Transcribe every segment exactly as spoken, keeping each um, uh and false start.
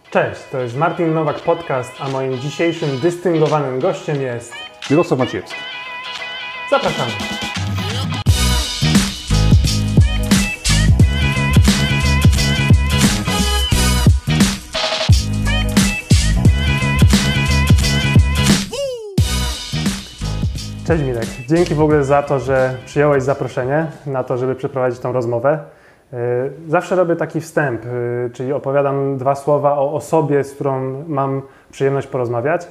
Cześć, to jest Martin Nowak Podcast, a moim dzisiejszym dystyngowanym gościem jest Mirosław Maciejewski. Zapraszamy. Cześć Mirek, dzięki w ogóle za to, że przyjąłeś zaproszenie na to, żeby przeprowadzić tą rozmowę. Zawsze robię taki wstęp, czyli opowiadam dwa słowa o osobie, z którą mam przyjemność porozmawiać.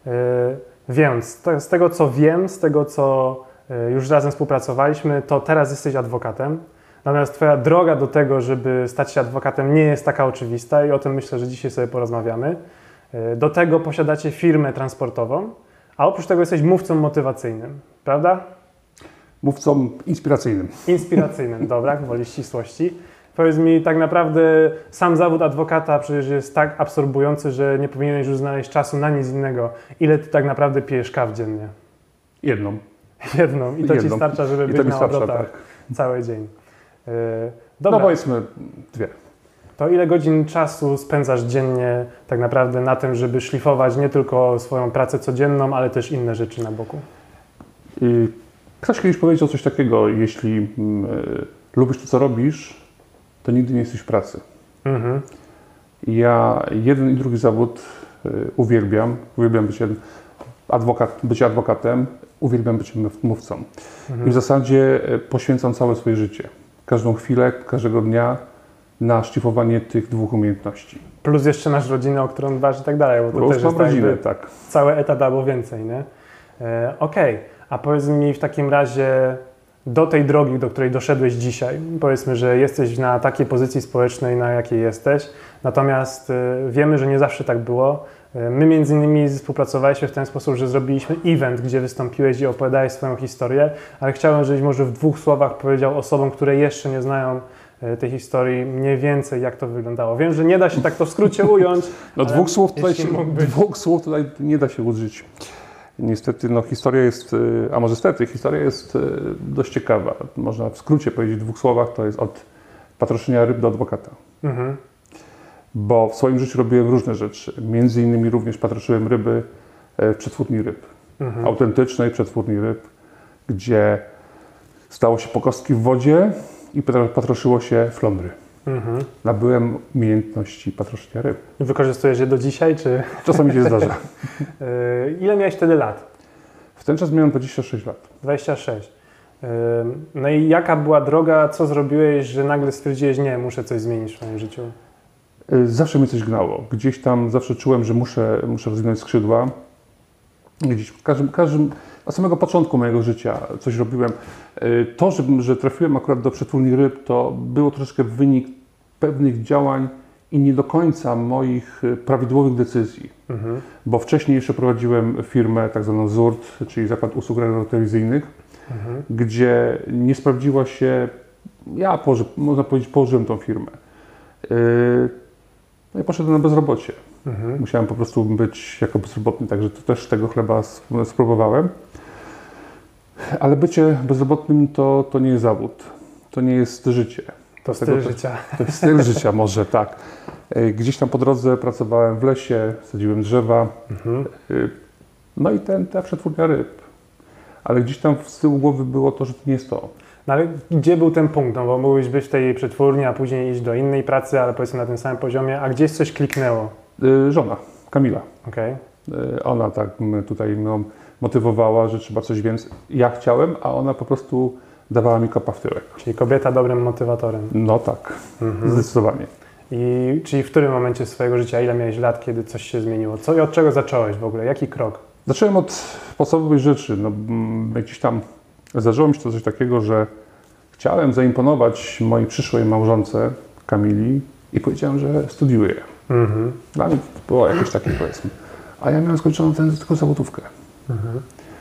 Więc to, z tego, co wiem, z tego, co już razem współpracowaliśmy, to teraz jesteś adwokatem. Natomiast Twoja droga do tego, żeby stać się adwokatem, nie jest taka oczywista i o tym myślę, że dzisiaj sobie porozmawiamy. Do tego posiadacie firmę transportową, a oprócz tego jesteś mówcą motywacyjnym, prawda? Mówcą inspiracyjnym. Inspiracyjnym, dobra, woli ścisłości. Powiedz mi, tak naprawdę sam zawód adwokata przecież jest tak absorbujący, że nie powinieneś już znaleźć czasu na nic innego. Ile ty tak naprawdę pijesz kaw dziennie? Jedną. Jedną. I to Jedną. ci starcza, żeby I być to mi na starcza, obrotach tak. cały dzień. Yy, dobra. No powiedzmy dwie. To ile godzin czasu spędzasz dziennie tak naprawdę na tym, żeby szlifować nie tylko swoją pracę codzienną, ale też inne rzeczy na boku? I ktoś kiedyś powiedział coś takiego, jeśli y, lubisz to, co robisz, to nigdy nie jesteś w pracy. Mhm. Ja jeden i drugi zawód y, uwielbiam. Uwielbiam być adwokat, bycie adwokatem, uwielbiam być mówcą. Mhm. I w zasadzie y, poświęcam całe swoje życie. Każdą chwilę, każdego dnia na szlifowanie tych dwóch umiejętności. Plus jeszcze masz rodzinę, o którą dbasz i tak dalej, bo to Plus też mam jest rodzinę, jakby tak. cały etat albo więcej, nie? E, Okej, okay. A powiedz mi w takim razie do tej drogi, do której doszedłeś dzisiaj, powiedzmy, że jesteś na takiej pozycji społecznej, na jakiej jesteś, natomiast e, wiemy, że nie zawsze tak było. E, my między innymi współpracowaliśmy w ten sposób, że zrobiliśmy event, gdzie wystąpiłeś i opowiadałeś swoją historię, ale chciałem, żebyś może w dwóch słowach powiedział osobom, które jeszcze nie znają tej historii mniej więcej, jak to wyglądało. Wiem, że nie da się tak to w skrócie ująć. No dwóch słów, tutaj się, mógłbyś... dwóch słów tutaj nie da się użyć. Niestety, no historia jest, a może stety, historia jest dość ciekawa. Można w skrócie powiedzieć w dwóch słowach, to jest od patroszenia ryb do adwokata. Mhm. Bo w swoim życiu robiłem różne rzeczy. Między innymi również patroszyłem ryby w przetwórni ryb. Mhm. Autentycznej przetwórni ryb, gdzie stało się po kostki w wodzie i patroszyło się flądry. Mhm. Nabyłem umiejętności patroszenia ryb. Wykorzystujesz je do dzisiaj, czy? Czasami się zdarza. Ile miałeś wtedy lat? W ten czas miałem dwadzieścia sześć lat. dwadzieścia sześć. No i jaka była droga, co zrobiłeś, że nagle stwierdziłeś, nie, muszę coś zmienić w swoim życiu? Zawsze mnie coś gnało. Gdzieś tam zawsze czułem, że muszę, muszę rozwinąć skrzydła. Gdzieś w każdym, każdym, od samego początku mojego życia coś robiłem. To, że, że trafiłem akurat do przetwórni ryb, to było troszeczkę wynik pewnych działań i nie do końca moich prawidłowych decyzji. Mhm. Bo wcześniej jeszcze prowadziłem firmę tak zwaną Z U R T, czyli Zakład Usług Radiotelewizyjnych, mhm. gdzie nie sprawdziła się, ja położy, można powiedzieć, położyłem tą firmę. No i poszedłem na bezrobocie. Mhm. Musiałem po prostu być jako bezrobotny, także to też tego chleba spróbowałem. Ale bycie bezrobotnym to, to nie jest zawód, to nie jest życie. To styl życia. To jest styl życia, może tak. Gdzieś tam po drodze pracowałem w lesie, sadziłem drzewa, mhm. no i ten, ta przetwórnia ryb. Ale gdzieś tam z tyłu głowy było to, że to nie jest to. No ale gdzie był ten punkt? No bo mógłbyś być w tej przetwórni, a później iść do innej pracy, ale powiedzmy na tym samym poziomie, a gdzieś coś kliknęło? Żona, Kamila. Okay. Ona tak tutaj mną motywowała, że trzeba coś więcej. Ja chciałem, a ona po prostu dawała mi kopa w tyłek. Czyli kobieta dobrym motywatorem. No tak, mhm. zdecydowanie. I czyli w którym momencie swojego życia, ile miałeś lat, kiedy coś się zmieniło? Co i od czego zacząłeś w ogóle? Jaki krok? Zacząłem od podstawowej rzeczy. No, gdzieś tam zdarzyło mi się to coś takiego, że chciałem zaimponować mojej przyszłej małżonce Kamili i powiedziałem, że studiuję. Mhm. Dla mnie było jakieś takie, powiedzmy. A ja miałem skończoną tę tylko zawodówkę. Mhm.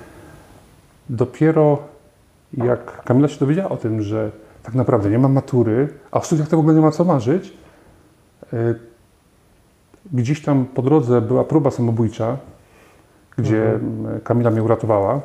Dopiero jak Kamila się dowiedziała o tym, że tak naprawdę nie mam matury, a o studiach to w ogóle nie ma co marzyć, yy, gdzieś tam po drodze była próba samobójcza, gdzie mhm. Kamila mnie uratowała.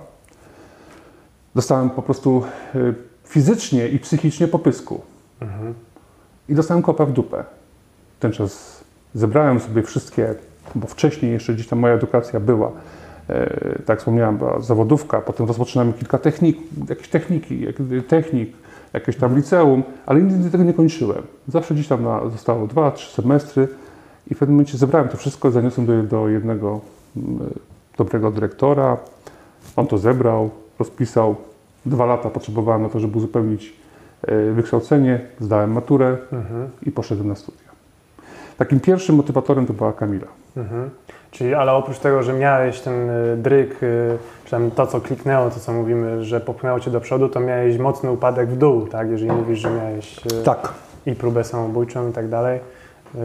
Dostałem po prostu yy, fizycznie i psychicznie po pysku. Mhm. I dostałem kopa w dupę. Ten czas zebrałem sobie wszystkie, bo wcześniej jeszcze gdzieś tam moja edukacja była, e, tak jak wspomniałem, była zawodówka, potem rozpoczynałem kilka technik, jakieś techniki, jak, technik, jakieś tam liceum, ale nigdy tego nie kończyłem. Zawsze gdzieś tam na, zostało dwa, trzy semestry i w pewnym momencie zebrałem to wszystko, zaniosłem do, do jednego m, dobrego dyrektora, on to zebrał, rozpisał, dwa lata potrzebowałem na to, żeby uzupełnić e, wykształcenie, zdałem maturę Mhm. i poszedłem na studia. Takim pierwszym motywatorem to była Kamila. Mhm. Czyli, ale oprócz tego, że miałeś ten y, dryk, y, przynajmniej to, co kliknęło, to co mówimy, że popchnęło cię do przodu, to miałeś mocny upadek w dół, tak? Jeżeli mówisz, że miałeś y, Tak. i próbę samobójczą i tak dalej. Y,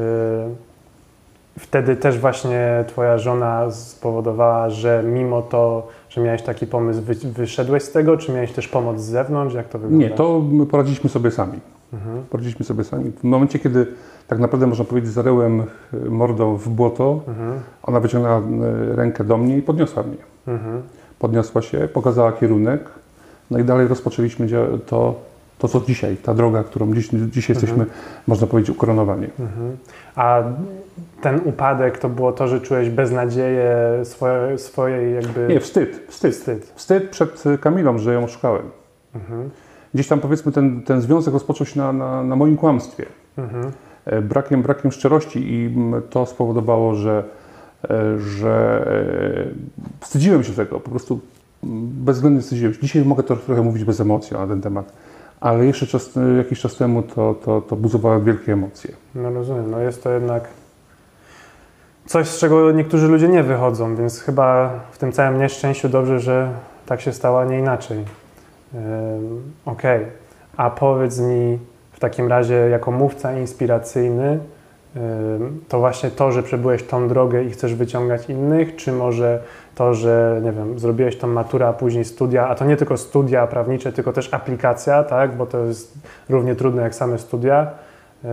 Wtedy też właśnie twoja żona spowodowała, że mimo to, że miałeś taki pomysł, wy, wyszedłeś z tego, czy miałeś też pomoc z zewnątrz? Jak to wygląda? Nie, to my poradziliśmy sobie sami. Mhm. Poradziliśmy sobie sami. W momencie, kiedy tak naprawdę można powiedzieć zaryłem mordą w błoto, Mhm. ona wyciągnęła e, rękę do mnie i podniosła mnie. Mhm. Podniosła się, pokazała kierunek, no i dalej rozpoczęliśmy dzia- to, to co dzisiaj, ta droga, którą dziś, dzisiaj jesteśmy, można powiedzieć, ukoronowani. Mhm. A ten upadek to było to, że czułeś beznadzieję swoje, swojej jakby... Nie, wstyd, wstyd. Wstyd. Wstyd przed Kamilą, że ją oszukałem. Mhm. Gdzieś tam powiedzmy ten, ten związek rozpoczął się na, na, na moim kłamstwie. Mhm. E, Brakiem, brakiem szczerości i mm, to spowodowało, że, e, że e, wstydziłem się tego, po prostu mm, bezwzględnie wstydziłem się. Dzisiaj mogę to trochę mówić bez emocji na ten temat, ale jeszcze czas, jakiś czas temu to, to, to buzowało wielkie emocje. No rozumiem, no jest to jednak coś, z czego niektórzy ludzie nie wychodzą, więc chyba w tym całym nieszczęściu dobrze, że tak się stało, a nie inaczej. Ym, Okej, a powiedz mi w takim razie jako mówca inspiracyjny, ym, to właśnie to, że przebyłeś tą drogę i chcesz wyciągać innych, czy może to, że nie wiem, zrobiłeś tą maturę, a później studia, a to nie tylko studia prawnicze, tylko też aplikacja, tak, bo to jest równie trudne jak same studia. Ym,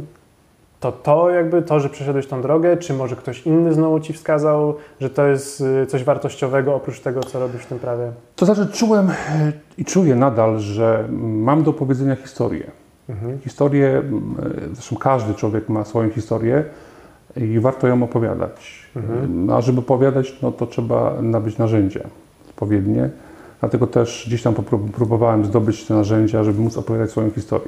To to jakby to, że przeszedłeś tą drogę, czy może ktoś inny znowu ci wskazał, że to jest y, coś wartościowego oprócz tego, co robisz w tym prawie? To znaczy czułem e, i czuję nadal, że mam do opowiedzenia historię. Mhm. Historię, m, e, zresztą każdy człowiek ma swoją historię i warto ją opowiadać. Mhm. A żeby opowiadać, no to trzeba nabyć narzędzia odpowiednie. Dlatego też gdzieś tam popró- próbowałem zdobyć te narzędzia, żeby móc opowiadać swoją historię.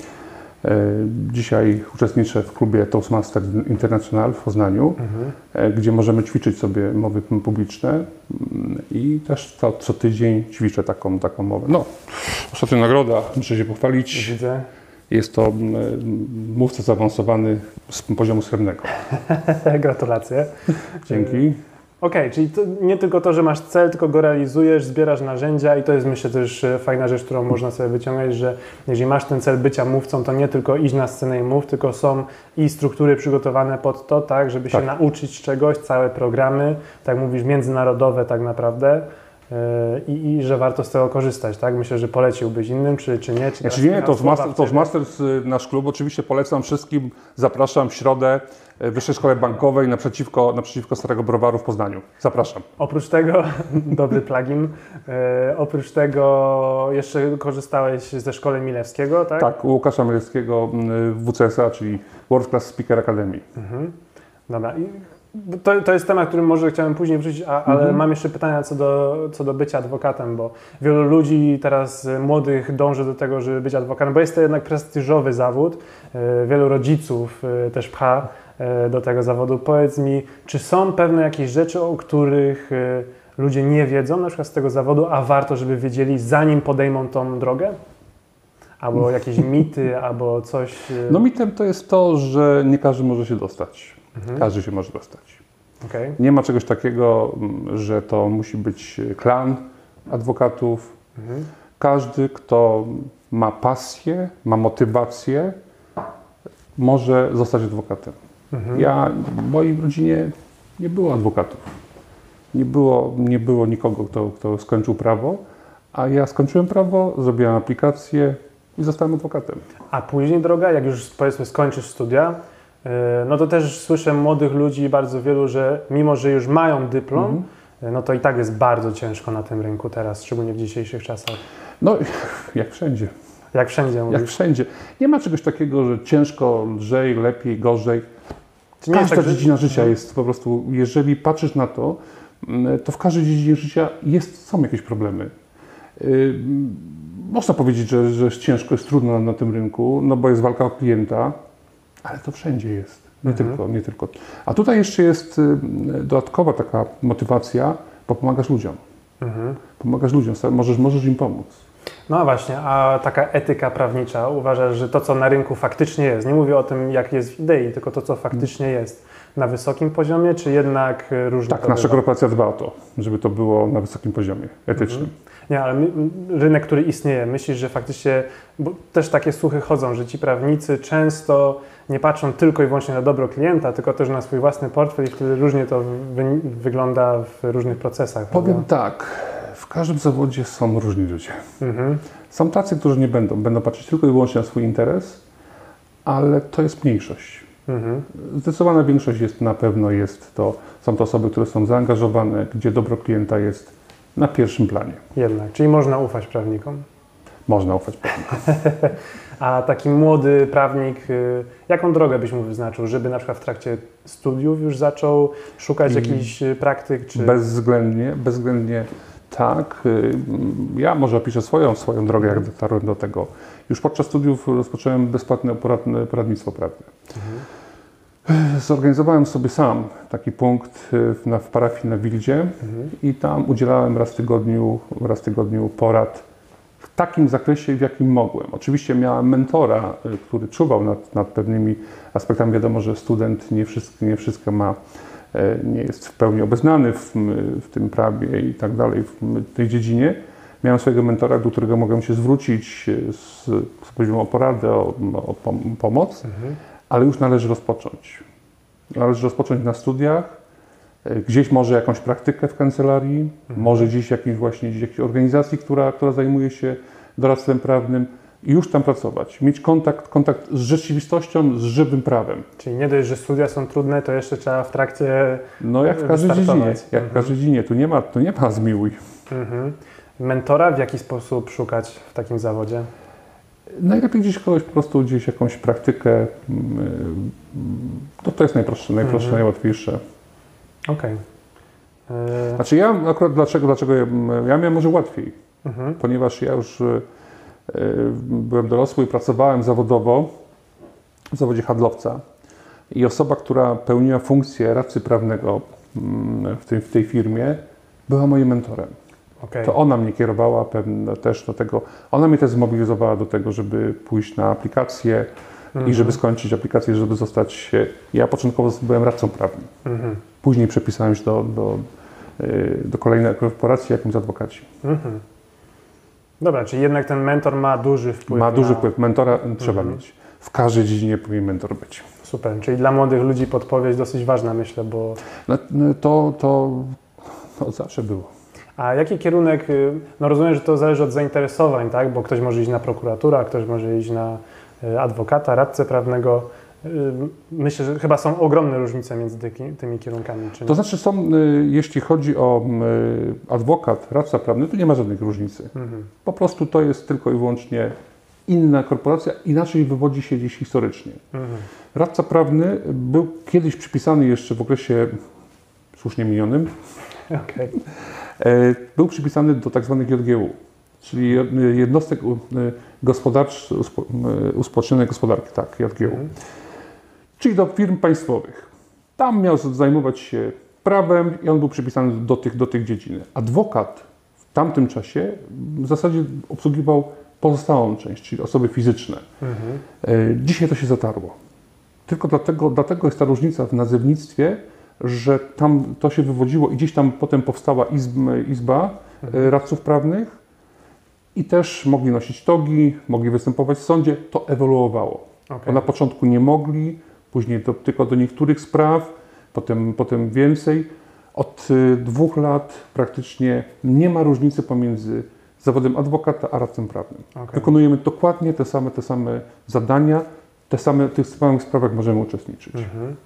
E, Dzisiaj uczestniczę w klubie Toastmaster International w Poznaniu, Mhm. e, gdzie możemy ćwiczyć sobie mowy publiczne mm, i też co, co tydzień ćwiczę taką, taką mowę. No, ostatnia nagroda, muszę się pochwalić, Widzę. jest to mm, mówca zaawansowany z poziomu srebrnego. Gratulacje. Dzięki. Okej, czyli to nie tylko to, że masz cel, tylko go realizujesz, zbierasz narzędzia i to jest myślę też e, fajna rzecz, którą można sobie wyciągnąć, że jeżeli masz ten cel bycia mówcą, to nie tylko iść na scenę i mów, tylko są i struktury przygotowane pod to, tak, żeby się Tak. nauczyć czegoś, całe programy, tak mówisz, międzynarodowe tak naprawdę. I, I że warto z tego korzystać, tak? Myślę, że poleciłbyś innym, czy, czy nie? Czy Znaczy teraz nie, miał Toastmaster, słowa w ciebie? Toastmasters, y, nasz klub, oczywiście polecam wszystkim, zapraszam w środę w Wyższej Szkole Bankowej naprzeciwko, naprzeciwko Starego Browaru w Poznaniu. Zapraszam. Oprócz tego, dobry plugin, e, oprócz tego jeszcze korzystałeś ze Szkoły Milewskiego, tak? Tak, u Łukasza Mielewskiego w W C S A, czyli World Class Speaker Academy. Mhm. Dobra. I to, to jest temat, który może chciałem później wrzucić, a, ale Mhm. mam jeszcze pytania co do, co do bycia adwokatem, bo wielu ludzi teraz e, młodych dąży do tego, żeby być adwokatem, bo jest to jednak prestiżowy zawód. E, Wielu rodziców e, też pcha e, do tego zawodu. Powiedz mi, czy są pewne jakieś rzeczy, o których e, ludzie nie wiedzą, na przykład z tego zawodu, a warto, żeby wiedzieli, zanim podejmą tą drogę? Albo jakieś mity, albo coś... e, No mitem to jest to, że nie każdy może się dostać. Mhm. Każdy się może dostać. Okej. Nie ma czegoś takiego, m, że to musi być klan adwokatów. Mhm. Każdy, kto ma pasję, ma motywację, może zostać adwokatem. Mhm. Ja, w mojej rodzinie nie było adwokatów. Nie było, nie było nikogo, kto, kto skończył prawo, a ja skończyłem prawo, zrobiłem aplikację i zostałem adwokatem. A później droga, jak już powiedzmy skończysz studia, yy, no to też słyszę młodych ludzi, bardzo wielu, że mimo, że już mają dyplom, Mhm. yy, no to i tak jest bardzo ciężko na tym rynku teraz, szczególnie w dzisiejszych czasach. No, jak wszędzie. Jak wszędzie Jak mówisz. wszędzie. Nie ma czegoś takiego, że ciężko, lżej, lepiej, gorzej. Czy nie Każda jest tak, że- dziedzina życia jest po prostu, jeżeli patrzysz na to, mm, to w każdej dziedzinie życia jest, są jakieś problemy. Yy, Można powiedzieć, że, że jest ciężko, jest trudno na, na tym rynku, no bo jest walka o klienta, ale to wszędzie jest, nie, Mhm. tylko, nie tylko. A tutaj jeszcze jest y, dodatkowa taka motywacja, bo pomagasz ludziom. Mhm. Pomagasz ludziom, możesz, możesz im pomóc. No właśnie, a taka etyka prawnicza, uważasz, że to, co na rynku faktycznie jest, nie mówię o tym, jak jest w idei, tylko to, co faktycznie jest, na wysokim poziomie, czy jednak y, różnie Tak, to nasza bywa? korporacja dba o to, żeby to było na wysokim poziomie etycznym. Nie, ale my, rynek, który istnieje, myślisz, że faktycznie, bo też takie słuchy chodzą, że ci prawnicy często nie patrzą tylko i wyłącznie na dobro klienta, tylko też na swój własny portfel i wtedy różnie to wy, wygląda w różnych procesach. Powiem prawda? tak, w każdym zawodzie są różni ludzie. Mhm. Są tacy, którzy nie będą, będą patrzeć tylko i wyłącznie na swój interes, ale to jest mniejszość. Mhm. Zdecydowana większość jest na pewno jest to, są to osoby, które są zaangażowane, gdzie dobro klienta jest na pierwszym planie. Jednak, czyli można ufać prawnikom. Można ufać prawnikom. A taki młody prawnik, y, jaką drogę byś mu wyznaczył, żeby na przykład w trakcie studiów już zaczął szukać Mm. jakichś y, praktyk? Czy... Bezwzględnie, bezwzględnie tak. Y, Ja może opiszę swoją, swoją drogę, jak dotarłem do tego. Już podczas studiów rozpocząłem bezpłatne poradne, poradnictwo prawne. Zorganizowałem sobie sam taki punkt y, na, w parafii na Wildzie Mhm. i tam udzielałem raz w tygodniu, raz w tygodniu porad w takim zakresie, w jakim mogłem. Oczywiście miałem mentora, y, który czuwał nad, nad pewnymi aspektami. Wiadomo, że student nie wszystko, nie wszystko ma, y, nie jest w pełni obeznany w, w tym prawie i tak dalej, w tej dziedzinie. Miałem swojego mentora, do którego mogłem się zwrócić y, z, z prośbą o poradę, o, o pom- pomoc. Mhm. Ale już należy rozpocząć. Należy rozpocząć na studiach, y, gdzieś może jakąś praktykę w kancelarii, może gdzieś jakiejś właśnie gdzieś jakiejś organizacji, która, która zajmuje się doradztwem prawnym i już tam pracować. Mieć kontakt, kontakt z rzeczywistością, z żywym prawem. Czyli nie dość, że studia są trudne, to jeszcze trzeba w trakcie... No jak w każdej Wystartować. dziedzinie, jak w Mhm. każdej dziedzinie. Tu nie ma, tu nie ma zmiłuj. Mhm. Mentora w jaki sposób szukać w takim zawodzie? Najlepiej gdzieś kogoś po prostu gdzieś jakąś praktykę, y, to, to jest najprostsze, najprostsze, Mhm. najłatwiejsze. Okej. Y, Znaczy ja akurat dlaczego, dlaczego ja, ja miałem może łatwiej, mhm. ponieważ ja już y, byłem dorosły i pracowałem zawodowo w zawodzie handlowca i osoba, która pełniła funkcję radcy prawnego mm, w tej, w tej firmie, była moim mentorem. Okej. To ona mnie kierowała pewnie też do tego, ona mnie też zmobilizowała do tego, żeby pójść na aplikację Mhm. i żeby skończyć aplikację, żeby zostać, ja początkowo byłem radcą prawnym, Mhm. później przepisałem się do, do, y, do kolejnej korporacji, jakimś adwokaci. Mhm. Dobra, czyli jednak ten mentor ma duży wpływ Ma na... duży wpływ. Mentora trzeba Mhm. mieć. W każdej dziedzinie powinien mentor być. Super, czyli dla młodych ludzi podpowiedź dosyć ważna, myślę, bo... No, no, to, to, to zawsze było. A jaki kierunek, y, no rozumiem, że to zależy od zainteresowań, tak? Bo ktoś może iść na prokuratura, a ktoś może iść na y, adwokata, radcę prawnego. Y, Myślę, że chyba są ogromne różnice między tymi, tymi kierunkami. Czy nie? To znaczy są, y, jeśli chodzi o y, adwokat, radca prawny, to nie ma żadnej różnicy. Mhm. Po prostu to jest tylko i wyłącznie inna korporacja, inaczej wywodzi się gdzieś historycznie. Mhm. Radca prawny był kiedyś przypisany jeszcze w okresie słusznie minionym, Okej. e, był przypisany do tak zwanych J G U, czyli jednostek u- gospodarczych, uspo- uspołecznionej gospodarki, tak, J G U, Mhm. czyli do firm państwowych. Tam miał zajmować się prawem i on był przypisany do tych, do tych dziedzin. Adwokat w tamtym czasie w zasadzie obsługiwał pozostałą część, czyli osoby fizyczne. Mhm. E, Dzisiaj to się zatarło. Tylko dlatego, dlatego jest ta różnica w nazewnictwie, że tam to się wywodziło i gdzieś tam potem powstała izb, izba e, radców prawnych i też mogli nosić togi, mogli występować w sądzie. To ewoluowało. Bo Okej. na początku nie mogli, później to tylko do niektórych spraw, potem, potem więcej. Od y, dwóch lat praktycznie nie ma różnicy pomiędzy zawodem adwokata a radcą prawnym. Okej. Wykonujemy dokładnie te same, te same zadania, te same, w tych samych sprawach możemy uczestniczyć. Mhm.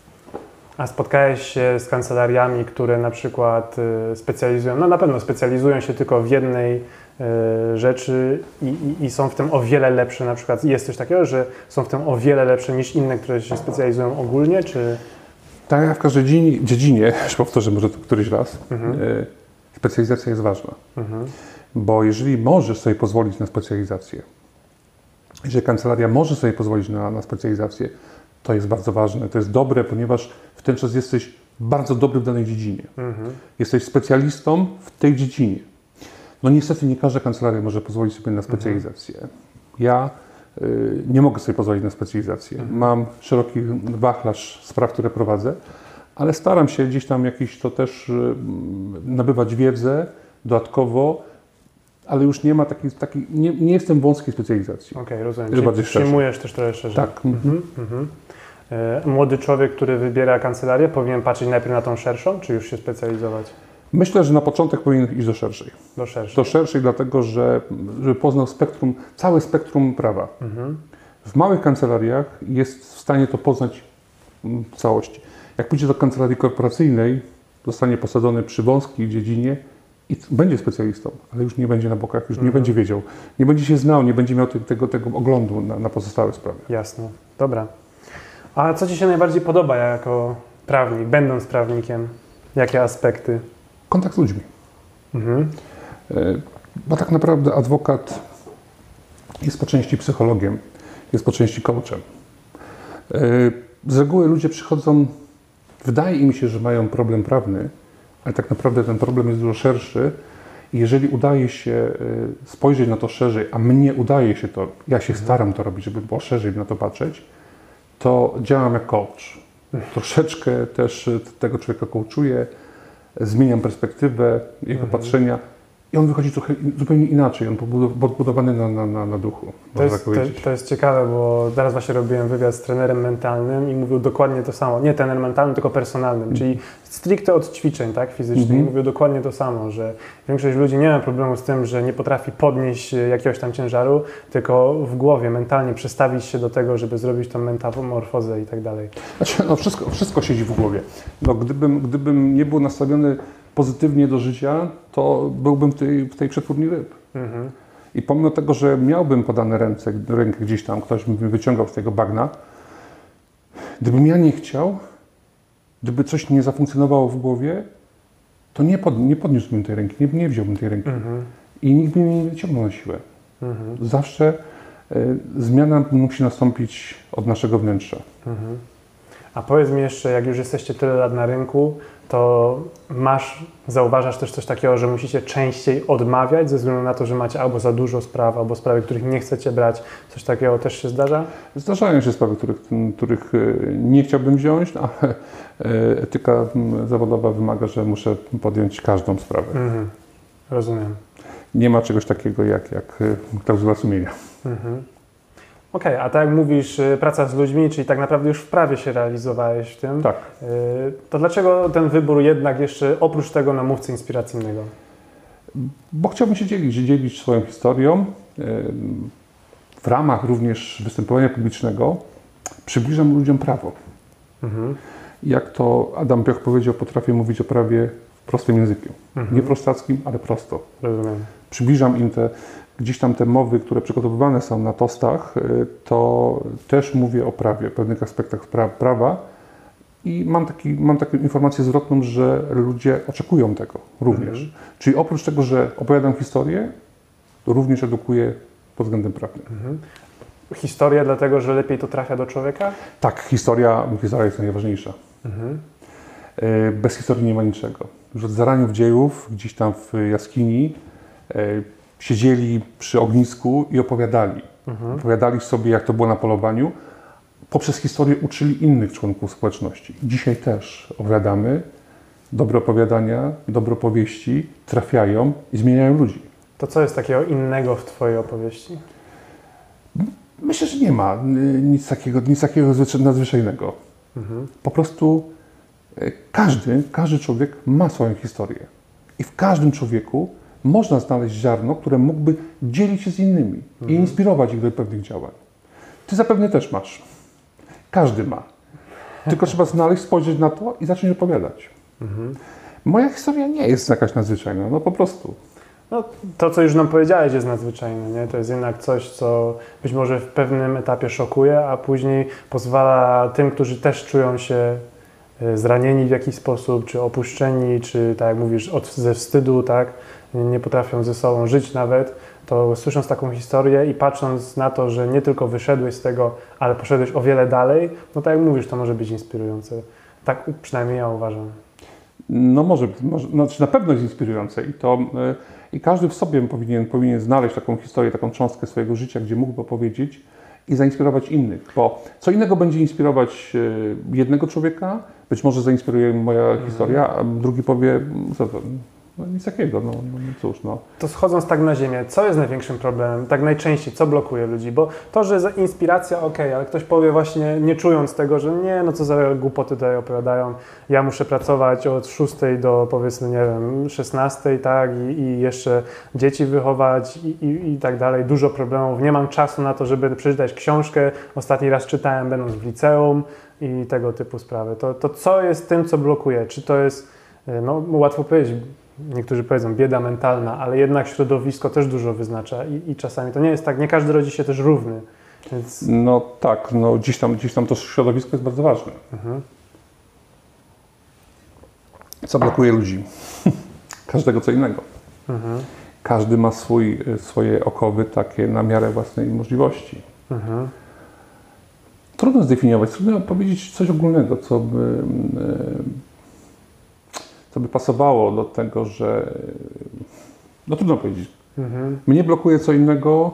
A spotkałeś się z kancelariami, które na przykład y, specjalizują, no na pewno specjalizują się tylko w jednej y, rzeczy i, i, i są w tym o wiele lepsze, na przykład jest coś takiego, że są w tym o wiele lepsze niż inne, które się specjalizują ogólnie, czy... Tak jak w każdej dziedzinie, dziedzinie już powtórzę może to któryś raz, Mhm. y, specjalizacja jest ważna. Mhm. Bo jeżeli możesz sobie pozwolić na specjalizację, jeżeli kancelaria może sobie pozwolić na, na specjalizację, to jest bardzo ważne. To jest dobre, ponieważ w ten czas jesteś bardzo dobry w danej dziedzinie. Mhm. Jesteś specjalistą w tej dziedzinie. No niestety nie każda kancelaria może pozwolić sobie na specjalizację. Ja y, nie mogę sobie pozwolić na specjalizację. Mhm. Mam szeroki wachlarz spraw, które prowadzę, ale staram się gdzieś tam jakiś to też y, nabywać wiedzę dodatkowo, ale już nie ma takiej, taki, nie, nie jestem wąskiej specjalizacji. Okej, rozumiem. Jest bardziej Czyli szerszy. przyjmujesz też trochę szerzej. Tak. Mhm. Mhm. E, Młody człowiek, który wybiera kancelarię, powinien patrzeć najpierw na tą szerszą, czy już się specjalizować Myślę, że na początek powinien iść do szerszej. do szerszej? Do szerszej dlatego, że żeby poznał spektrum, całe spektrum prawa. Mhm. W małych kancelariach jest w stanie to poznać w całości. Jak pójdzie do kancelarii korporacyjnej, zostanie posadzony przy wąskiej dziedzinie i będzie specjalistą, ale już nie będzie na bokach, już Mhm. nie będzie wiedział, nie będzie się znał, nie będzie miał tego, tego oglądu na, na pozostałe sprawy. Jasne, dobra. A co Ci się najbardziej podoba jako prawnik, będąc prawnikiem? Jakie aspekty? Kontakt z ludźmi. Mhm. E, Bo tak naprawdę adwokat jest po części psychologiem, jest po części coachem. E, Z reguły ludzie przychodzą, wydaje im się, że mają problem prawny, ale tak naprawdę ten problem jest dużo szerszy i jeżeli udaje się e, spojrzeć na to szerzej, a mnie udaje się to, ja się staram to robić, żeby było szerzej na to patrzeć, to działam jak coach. Troszeczkę też tego człowieka coachuję, zmieniam perspektywę jego Mhm. patrzenia i on wychodzi trochę zupełnie inaczej, on podbudowany na, na, na, na duchu, To można jest, tak to, powiedzieć. to jest ciekawe, bo teraz właśnie robiłem wywiad z trenerem mentalnym i mówił dokładnie to samo. Nie trener mentalny, tylko personalnym, czyli stricte od ćwiczeń, tak, fizycznych. Mhm. I mówił dokładnie to samo, że większość ludzi nie ma problemu z tym, że nie potrafi podnieść jakiegoś tam ciężaru, tylko w głowie mentalnie przestawić się do tego, żeby zrobić tą metamorfozę i tak dalej. Znaczy, no wszystko, wszystko siedzi w głowie. No, gdybym, gdybym nie był nastawiony pozytywnie do życia, to byłbym w tej, w tej przetwórni ryb. Mhm. I pomimo tego, że miałbym podane ręce, rękę gdzieś tam, ktoś by mnie wyciągał z tego bagna, gdybym ja nie chciał, gdyby coś nie zafunkcjonowało w głowie, to nie, pod, nie podniósłbym tej ręki, nie, nie wziąłbym tej ręki. Mhm. I nikt by mnie nie wyciągnął na siłę. Mhm. Zawsze y, zmiana musi nastąpić od naszego wnętrza. Mhm. A powiedz mi jeszcze, jak już jesteście tyle lat na rynku, to masz, zauważasz też coś takiego, że musicie częściej odmawiać ze względu na to, że macie albo za dużo spraw, albo sprawy, których nie chcecie brać. Coś takiego też się zdarza? Zdarzają się sprawy, których, których y, nie chciałbym wziąć, ale y, etyka mm, zawodowa wymaga, że muszę podjąć każdą sprawę. Mhm. Rozumiem. Nie ma czegoś takiego jak, jak y, klauzula sumienia. Mhm. Okej, a tak jak mówisz, y, praca z ludźmi, czyli tak naprawdę już w prawie się realizowałeś w tym, Tak. y, to dlaczego ten wybór jednak jeszcze oprócz tego na mówcy inspiracyjnego? Bo chciałbym się dzielić, dzielić swoją historią. y, W ramach również występowania publicznego przybliżam ludziom prawo. Mhm. Jak to Adam Pioch powiedział, potrafię mówić o prawie w prostym językiem. Mhm. Nie prostackim, ale prosto. Rozumiem. Przybliżam im te, gdzieś tam te mowy, które przygotowywane są na tostach, y, to też mówię o prawie, pewnych aspektach pra, prawa i mam, taki, mam taką informację zwrotną, że ludzie oczekują tego również. Mhm. Czyli oprócz tego, że opowiadam historię, to również edukuję pod względem prawnym. Mhm. Historia dlatego, że lepiej to trafia do człowieka? Tak, historia, historia jest najważniejsza. Mhm. Y, Bez historii nie ma niczego. Już od zaraniów dziejów, gdzieś tam w jaskini, y, siedzieli przy ognisku i opowiadali. Mhm. Opowiadali sobie, jak to było na polowaniu. Poprzez historię uczyli innych członków społeczności. Dzisiaj też opowiadamy. Dobre opowiadania, dobre opowieści trafiają i zmieniają ludzi. To co jest takiego innego w Twojej opowieści? Myślę, że nie ma y, nic takiego, nic takiego zwyczaj- nadzwyczajnego. Mhm. Po prostu y, każdy, każdy człowiek ma swoją historię. I w każdym człowieku można znaleźć ziarno, które mógłby dzielić się z innymi i inspirować ich do pewnych działań. Ty zapewne też masz. Każdy ma. Tylko trzeba znaleźć, spojrzeć na to i zacząć opowiadać. Mhm. Moja historia nie jest jakaś nadzwyczajna, no po prostu. No, to, co już nam powiedziałeś, jest nadzwyczajne, nie? To jest jednak coś, co być może w pewnym etapie szokuje, a później pozwala tym, którzy też czują się zranieni w jakiś sposób, czy opuszczeni, czy tak jak mówisz, od, ze wstydu, tak? Nie potrafią ze sobą żyć nawet, to słysząc taką historię i patrząc na to, że nie tylko wyszedłeś z tego, ale poszedłeś o wiele dalej, no tak jak mówisz, to może być inspirujące. Tak przynajmniej ja uważam. No może, może znaczy na pewno jest inspirujące i to yy, i każdy w sobie powinien, powinien znaleźć taką historię, taką cząstkę swojego życia, gdzie mógłby opowiedzieć i zainspirować innych, bo co innego będzie inspirować yy, jednego człowieka, być może zainspiruje moja mhm. historia, a drugi powie, co to, no nic takiego, no, no cóż, no. To schodząc tak na ziemię, co jest największym problemem, tak najczęściej, co blokuje ludzi? Bo to, że inspiracja, okej, okay, ale ktoś powie właśnie, nie czując tego, że nie, no co za głupoty tutaj opowiadają, ja muszę pracować od szóstej do powiedzmy, nie wiem, szesnastej, tak, i, i jeszcze dzieci wychować i, i, i tak dalej, dużo problemów, nie mam czasu na to, żeby przeczytać książkę, ostatni raz czytałem będąc w liceum i tego typu sprawy. To, to co jest tym, co blokuje? Czy to jest, no łatwo powiedzieć, niektórzy powiedzą bieda mentalna, ale jednak środowisko też dużo wyznacza i, i czasami to nie jest tak, nie każdy rodzi się też równy. Więc... No tak, no gdzieś tam, gdzieś tam to środowisko jest bardzo ważne. Mhm. Co blokuje ludzi? Każdego co innego. Mhm. Każdy ma swój, swoje okowy takie na miarę własnej możliwości. Mhm. Trudno zdefiniować, trudno powiedzieć coś ogólnego, co by... co by pasowało do tego, że... No trudno powiedzieć. Mhm. Mnie blokuje co innego,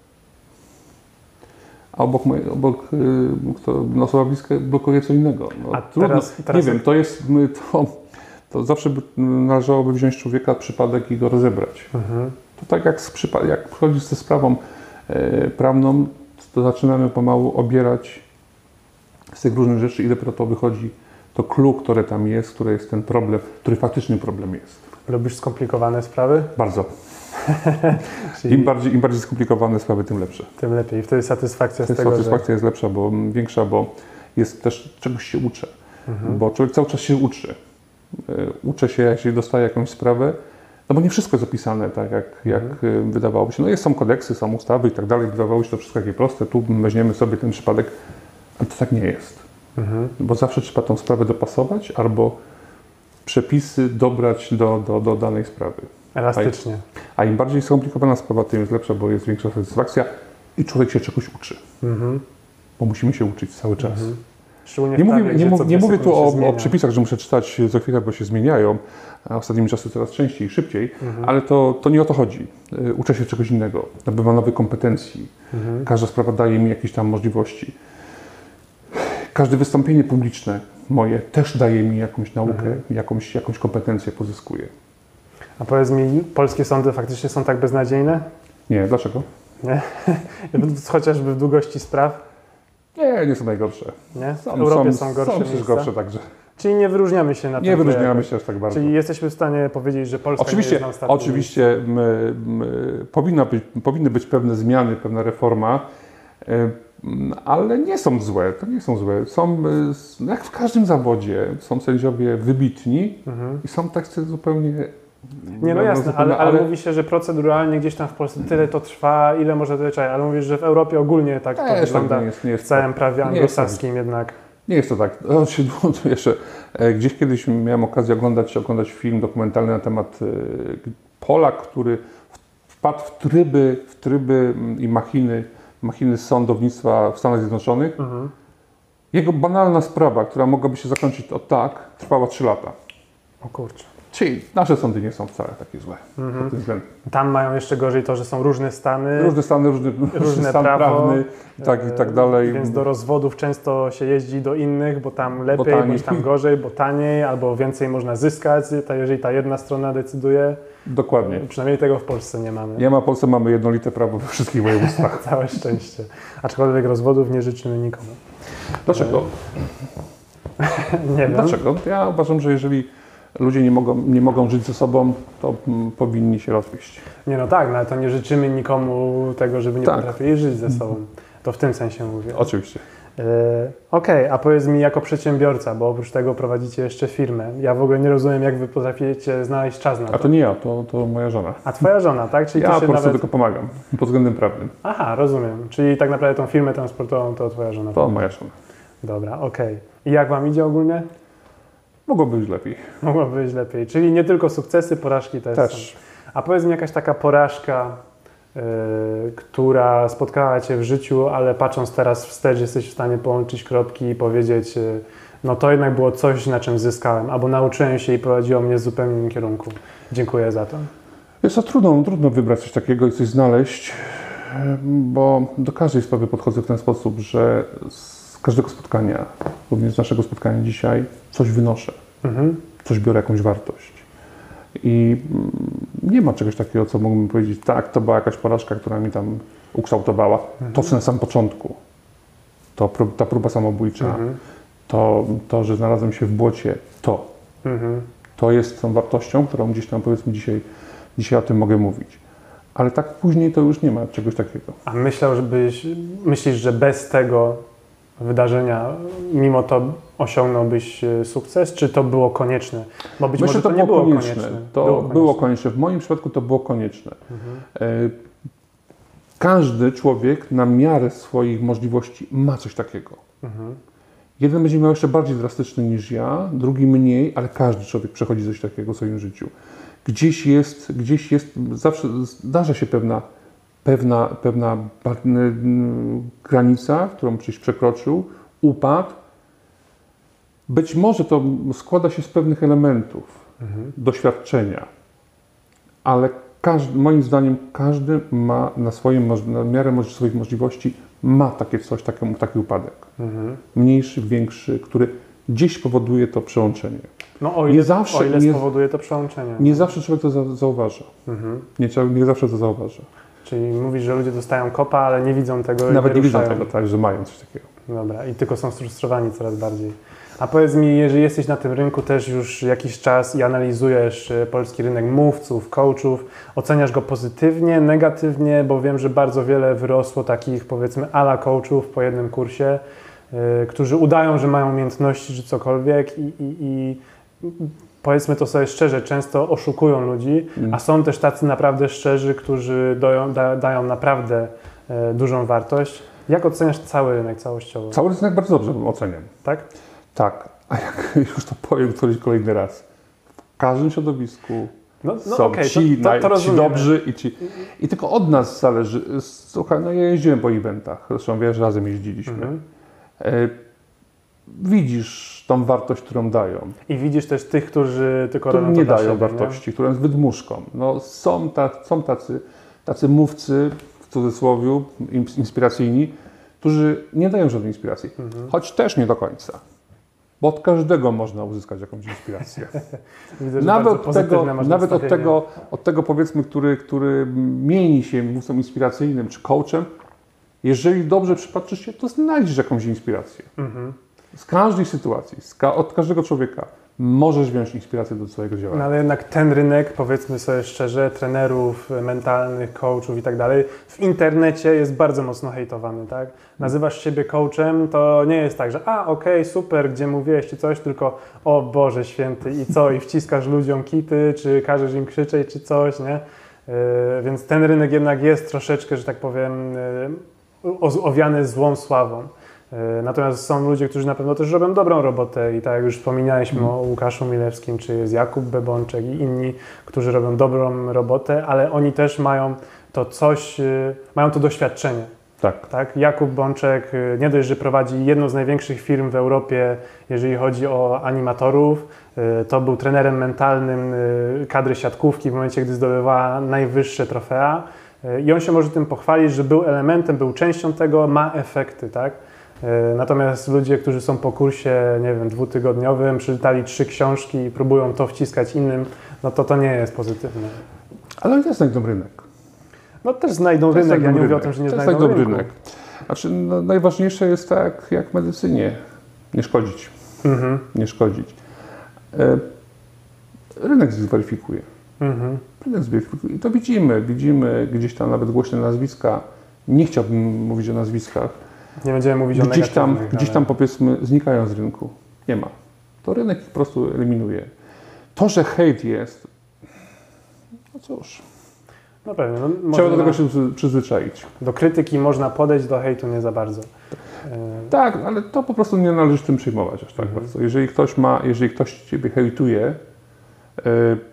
a obok, moje, obok to, no, osoba bliska blokuje co innego. No, a teraz, teraz... Nie wiem, to jest... To, to zawsze by, należałoby wziąć człowieka przypadek i go rozebrać. Mhm. To tak jak, z przypad- jak przychodzisz ze sprawą e, prawną, to zaczynamy pomału obierać z tych różnych rzeczy i dopiero to wychodzi to clue, które tam jest, który jest ten problem, który faktyczny problem jest. Lubisz skomplikowane sprawy? Bardzo. Czyli... Im, bardziej, Im bardziej skomplikowane sprawy, tym lepsze. Tym lepiej. I wtedy satysfakcja wtedy z tego, satysfakcja że... jest lepsza, bo większa, bo jest też czegoś się uczę. Mhm. Bo człowiek cały czas się uczy. Uczę się, jak się dostaje jakąś sprawę, no bo nie wszystko jest opisane tak, jak, jak mhm. wydawało się. No jest, są kodeksy, są ustawy i tak dalej. Wydawało się to wszystko takie proste. Tu weźmiemy sobie ten przypadek, ale to tak nie jest. Mhm. Bo zawsze trzeba tą sprawę dopasować albo przepisy dobrać do, do, do danej sprawy. Elastycznie. A, a im bardziej skomplikowana sprawa, tym jest lepsza, bo jest większa satysfakcja i człowiek się czegoś uczy. Mhm. Bo musimy się uczyć cały czas. Mhm. Nie mówię, nie, nie, nie mówię tu o, o przepisach, że muszę czytać co chwilę, bo się zmieniają, a ostatnimi czasy coraz częściej i szybciej, mhm. ale to, to nie o to chodzi. Uczę się czegoś innego, nabywam nowych kompetencji. Mhm. Każda sprawa daje mi jakieś tam możliwości. Każde wystąpienie publiczne moje też daje mi jakąś naukę, mhm. jakąś, jakąś kompetencję pozyskuję. A powiedz mi, polskie sądy faktycznie są tak beznadziejne? Nie, dlaczego? Nie? Chociażby w długości spraw? Nie, nie są najgorsze. Nie? W Europie są, są gorsze Są też gorsze także. Czyli nie wyróżniamy się na tym. Nie wyróżniamy się aż tak bardzo. Czyli jesteśmy w stanie powiedzieć, że Polska oczywiście, nie jest na ostatnim Oczywiście my, my, powinna być, powinny być pewne zmiany, pewna reforma, ale nie są złe, to nie są złe. Są, jak w każdym zawodzie, są sędziowie wybitni mhm. i są tacy zupełnie... Nie, no jasne, ale, ale, ale mówi się, że proceduralnie gdzieś tam w Polsce tyle to trwa, ile może to trwać, ale mówisz, że w Europie ogólnie tak to wygląda, nie jest, nie jest w całym prawie anglosaskim jednak. Nie jest to tak. To się, to jeszcze, gdzieś kiedyś miałem okazję oglądać, oglądać film dokumentalny na temat Polak, który wpadł w tryby, w tryby i machiny, machiny sądownictwa w Stanach Zjednoczonych. Mhm. Jego banalna sprawa, która mogłaby się zakończyć o tak, trwała trzy lata. O kurczę. Czyli nasze sądy nie są wcale takie złe. Mm-hmm. Pod tym względem. Tam mają jeszcze gorzej to, że są różne stany. Różne stany, różny, różny stan prawo, prawny i tak, i tak dalej. Więc do rozwodów często się jeździ do innych, bo tam lepiej, bo bądź tam gorzej, bo taniej, albo więcej można zyskać, jeżeli ta jedna strona decyduje. Dokładnie. Przynajmniej tego w Polsce nie mamy. Nie ma, w Polsce mamy jednolite prawo we wszystkich województwach. Całe szczęście. Aczkolwiek rozwodów nie życzymy nikomu. Dlaczego? Nie wiem. Dlaczego? Ja uważam, że jeżeli ludzie nie mogą, nie mogą żyć ze sobą, to m, powinni się rozwieść. Nie, no tak, no ale to nie życzymy nikomu tego, żeby nie tak. potrafili żyć ze sobą. To w tym sensie mówię. Oczywiście. Yy, Okej, okay, a powiedz mi jako przedsiębiorca, bo oprócz tego prowadzicie jeszcze firmę. Ja w ogóle nie rozumiem, jak wy potraficie znaleźć czas na to. A to nie ja, to, to moja żona. A twoja żona, tak? Czyli ja ty po się prostu nawet... tylko pomagam, pod względem prawnym. Aha, rozumiem. Czyli tak naprawdę tą firmę transportową to twoja żona. To moja żona. Dobra, okej. Okay. I jak wam idzie ogólnie? Mogłoby być lepiej. Mogłoby być lepiej. Czyli nie tylko sukcesy, porażki też, też są. A powiedz mi jakaś taka porażka, yy, która spotkała cię w życiu, ale patrząc teraz wstecz, jesteś w stanie połączyć kropki i powiedzieć, yy, no to jednak było coś, na czym zyskałem, albo nauczyłem się i prowadziło mnie w zupełnie innym kierunku. Dziękuję za to. Jest to trudno, trudno wybrać coś takiego i coś znaleźć, bo do każdej sprawy podchodzę w ten sposób, że z każdego spotkania, również z naszego spotkania dzisiaj, coś wynoszę, mhm. coś biorę, jakąś wartość. I nie ma czegoś takiego, co mógłbym powiedzieć, tak, to była jakaś porażka, która mi tam ukształtowała. Mhm. To, co na samym początku, to ta próba samobójcza, mhm. to, to, że znalazłem się w błocie, to, mhm. to jest tą wartością, którą gdzieś tam, powiedzmy, dzisiaj, dzisiaj o tym mogę mówić. Ale tak później to już nie ma czegoś takiego. A myślał, żebyś, myślisz, że bez tego wydarzenia, mimo to osiągnąłbyś sukces, czy to było konieczne? Bo być Myślę, może to, to nie było było konieczne. konieczne. To było konieczne. było konieczne. W moim przypadku to było konieczne. Mhm. Każdy człowiek na miarę swoich możliwości ma coś takiego. Mhm. Jeden będzie miał jeszcze bardziej drastyczny niż ja, drugi mniej, ale każdy człowiek przechodzi coś takiego w swoim życiu. Gdzieś jest, gdzieś jest, zawsze zdarza się pewna, pewna, pewna granica, którą gdzieś przekroczył, upadł. Być może to składa się z pewnych elementów mhm. doświadczenia, ale każdy, moim zdaniem każdy ma na swoim, na miarę swoich możliwości ma takie coś, taki, taki upadek. Mhm. Mniejszy, większy, który gdzieś powoduje to przełączenie. No o ile, nie zawsze, o ile nie, spowoduje to przełączenie. Nie zawsze człowiek to za, zauważa. Mhm. Nie, nie zawsze to zauważa. Czyli mówisz, że ludzie dostają kopa, ale nie widzą tego. Nawet nie, nie widzą tego, tak, że mają coś takiego. Dobra, i tylko są sfrustrowani coraz bardziej. A powiedz mi, jeżeli jesteś na tym rynku też już jakiś czas i analizujesz polski rynek mówców, coachów, oceniasz go pozytywnie, negatywnie, bo wiem, że bardzo wiele wyrosło takich, powiedzmy, ala coachów po jednym kursie, yy, którzy udają, że mają umiejętności czy cokolwiek i, i, i powiedzmy to sobie szczerze, często oszukują ludzi, mm. a są też tacy naprawdę szczerzy, którzy doją, da, dają naprawdę e, dużą wartość. Jak oceniasz cały rynek całościowo? Cały rynek bardzo dobrze oceniam. Tak? Tak. A jak już to powiem któryś kolejny raz, w każdym środowisku no, no są okay, ci, to, to, to ci dobrzy i ci... I tylko od nas zależy. Słuchaj, no ja jeździłem po eventach, zresztą wiesz, razem jeździliśmy. Mm-hmm. e, widzisz tą wartość, którą dają. I widzisz też tych, którzy tylko robią nie to dają siebie, wartości, nie? które jest wydmuszką. No, są, ta, są tacy, tacy mówcy, w cudzysłowie, inspiracyjni, którzy nie dają żadnej inspiracji. Mhm. Choć też nie do końca. Bo od każdego można uzyskać jakąś inspirację. Widzę, nawet od tego, nawet od tego, od tego powiedzmy, który, który mieni się mówcą inspiracyjnym czy coachem, jeżeli dobrze przypatrzysz się, to znajdziesz jakąś inspirację. Mhm. Z każdej sytuacji, z ka- od każdego człowieka możesz wziąć inspirację do swojego działania. No ale jednak ten rynek, powiedzmy sobie szczerze, trenerów mentalnych, coachów i tak dalej, w internecie jest bardzo mocno hejtowany, tak? Nazywasz siebie coachem, to nie jest tak, że a, okej, okay, super, gdzie mówiłeś czy coś, tylko o Boże Święty i co? I wciskasz ludziom kity, czy każesz im krzyczeć, czy coś, nie? Yy, więc ten rynek jednak jest troszeczkę, że tak powiem, yy, owiany złą sławą. Natomiast są ludzie, którzy na pewno też robią dobrą robotę i tak jak już wspominaliśmy mm. o Łukaszu Milewskim, czy jest Jakub Bebączek i inni, którzy robią dobrą robotę, ale oni też mają to coś, mają to doświadczenie. Tak. Tak? Jakub Bączek nie dość, że prowadzi jedną z największych firm w Europie, jeżeli chodzi o animatorów, to był trenerem mentalnym kadry siatkówki w momencie, gdy zdobywała najwyższe trofea i on się może tym pochwalić, że był elementem, był częścią tego, ma efekty, tak? Natomiast ludzie, którzy są po kursie, nie wiem, dwutygodniowym, przeczytali trzy książki i próbują to wciskać innym, no to to nie jest pozytywne. Ale oni też znajdą rynek. No też znajdą rynek, ja nie mówię o tym, że nie znajdą rynku. Rynek. Znaczy, no, najważniejsze jest tak, jak w medycynie, nie szkodzić. Mhm. Nie szkodzić. E, rynek zweryfikuje. Mhm. Rynek zweryfikuje. I to widzimy, widzimy gdzieś tam nawet głośne nazwiska. Nie chciałbym mówić o nazwiskach, Nie będziemy mówić o gdzieś tam, negatywnych, gdzieś ale- tam powiedzmy znikają z rynku. Nie ma. To rynek ich po prostu eliminuje. To, że hejt jest, no cóż, No pewnie. No, trzeba do można- tego się przy- przyzwyczaić. Do krytyki można podejść, do hejtu nie za bardzo. E, Tak, ale to po prostu nie należy tym przejmować aż tak Mhm. bardzo. Jeżeli ktoś ma, jeżeli ktoś ciebie hejtuje, y,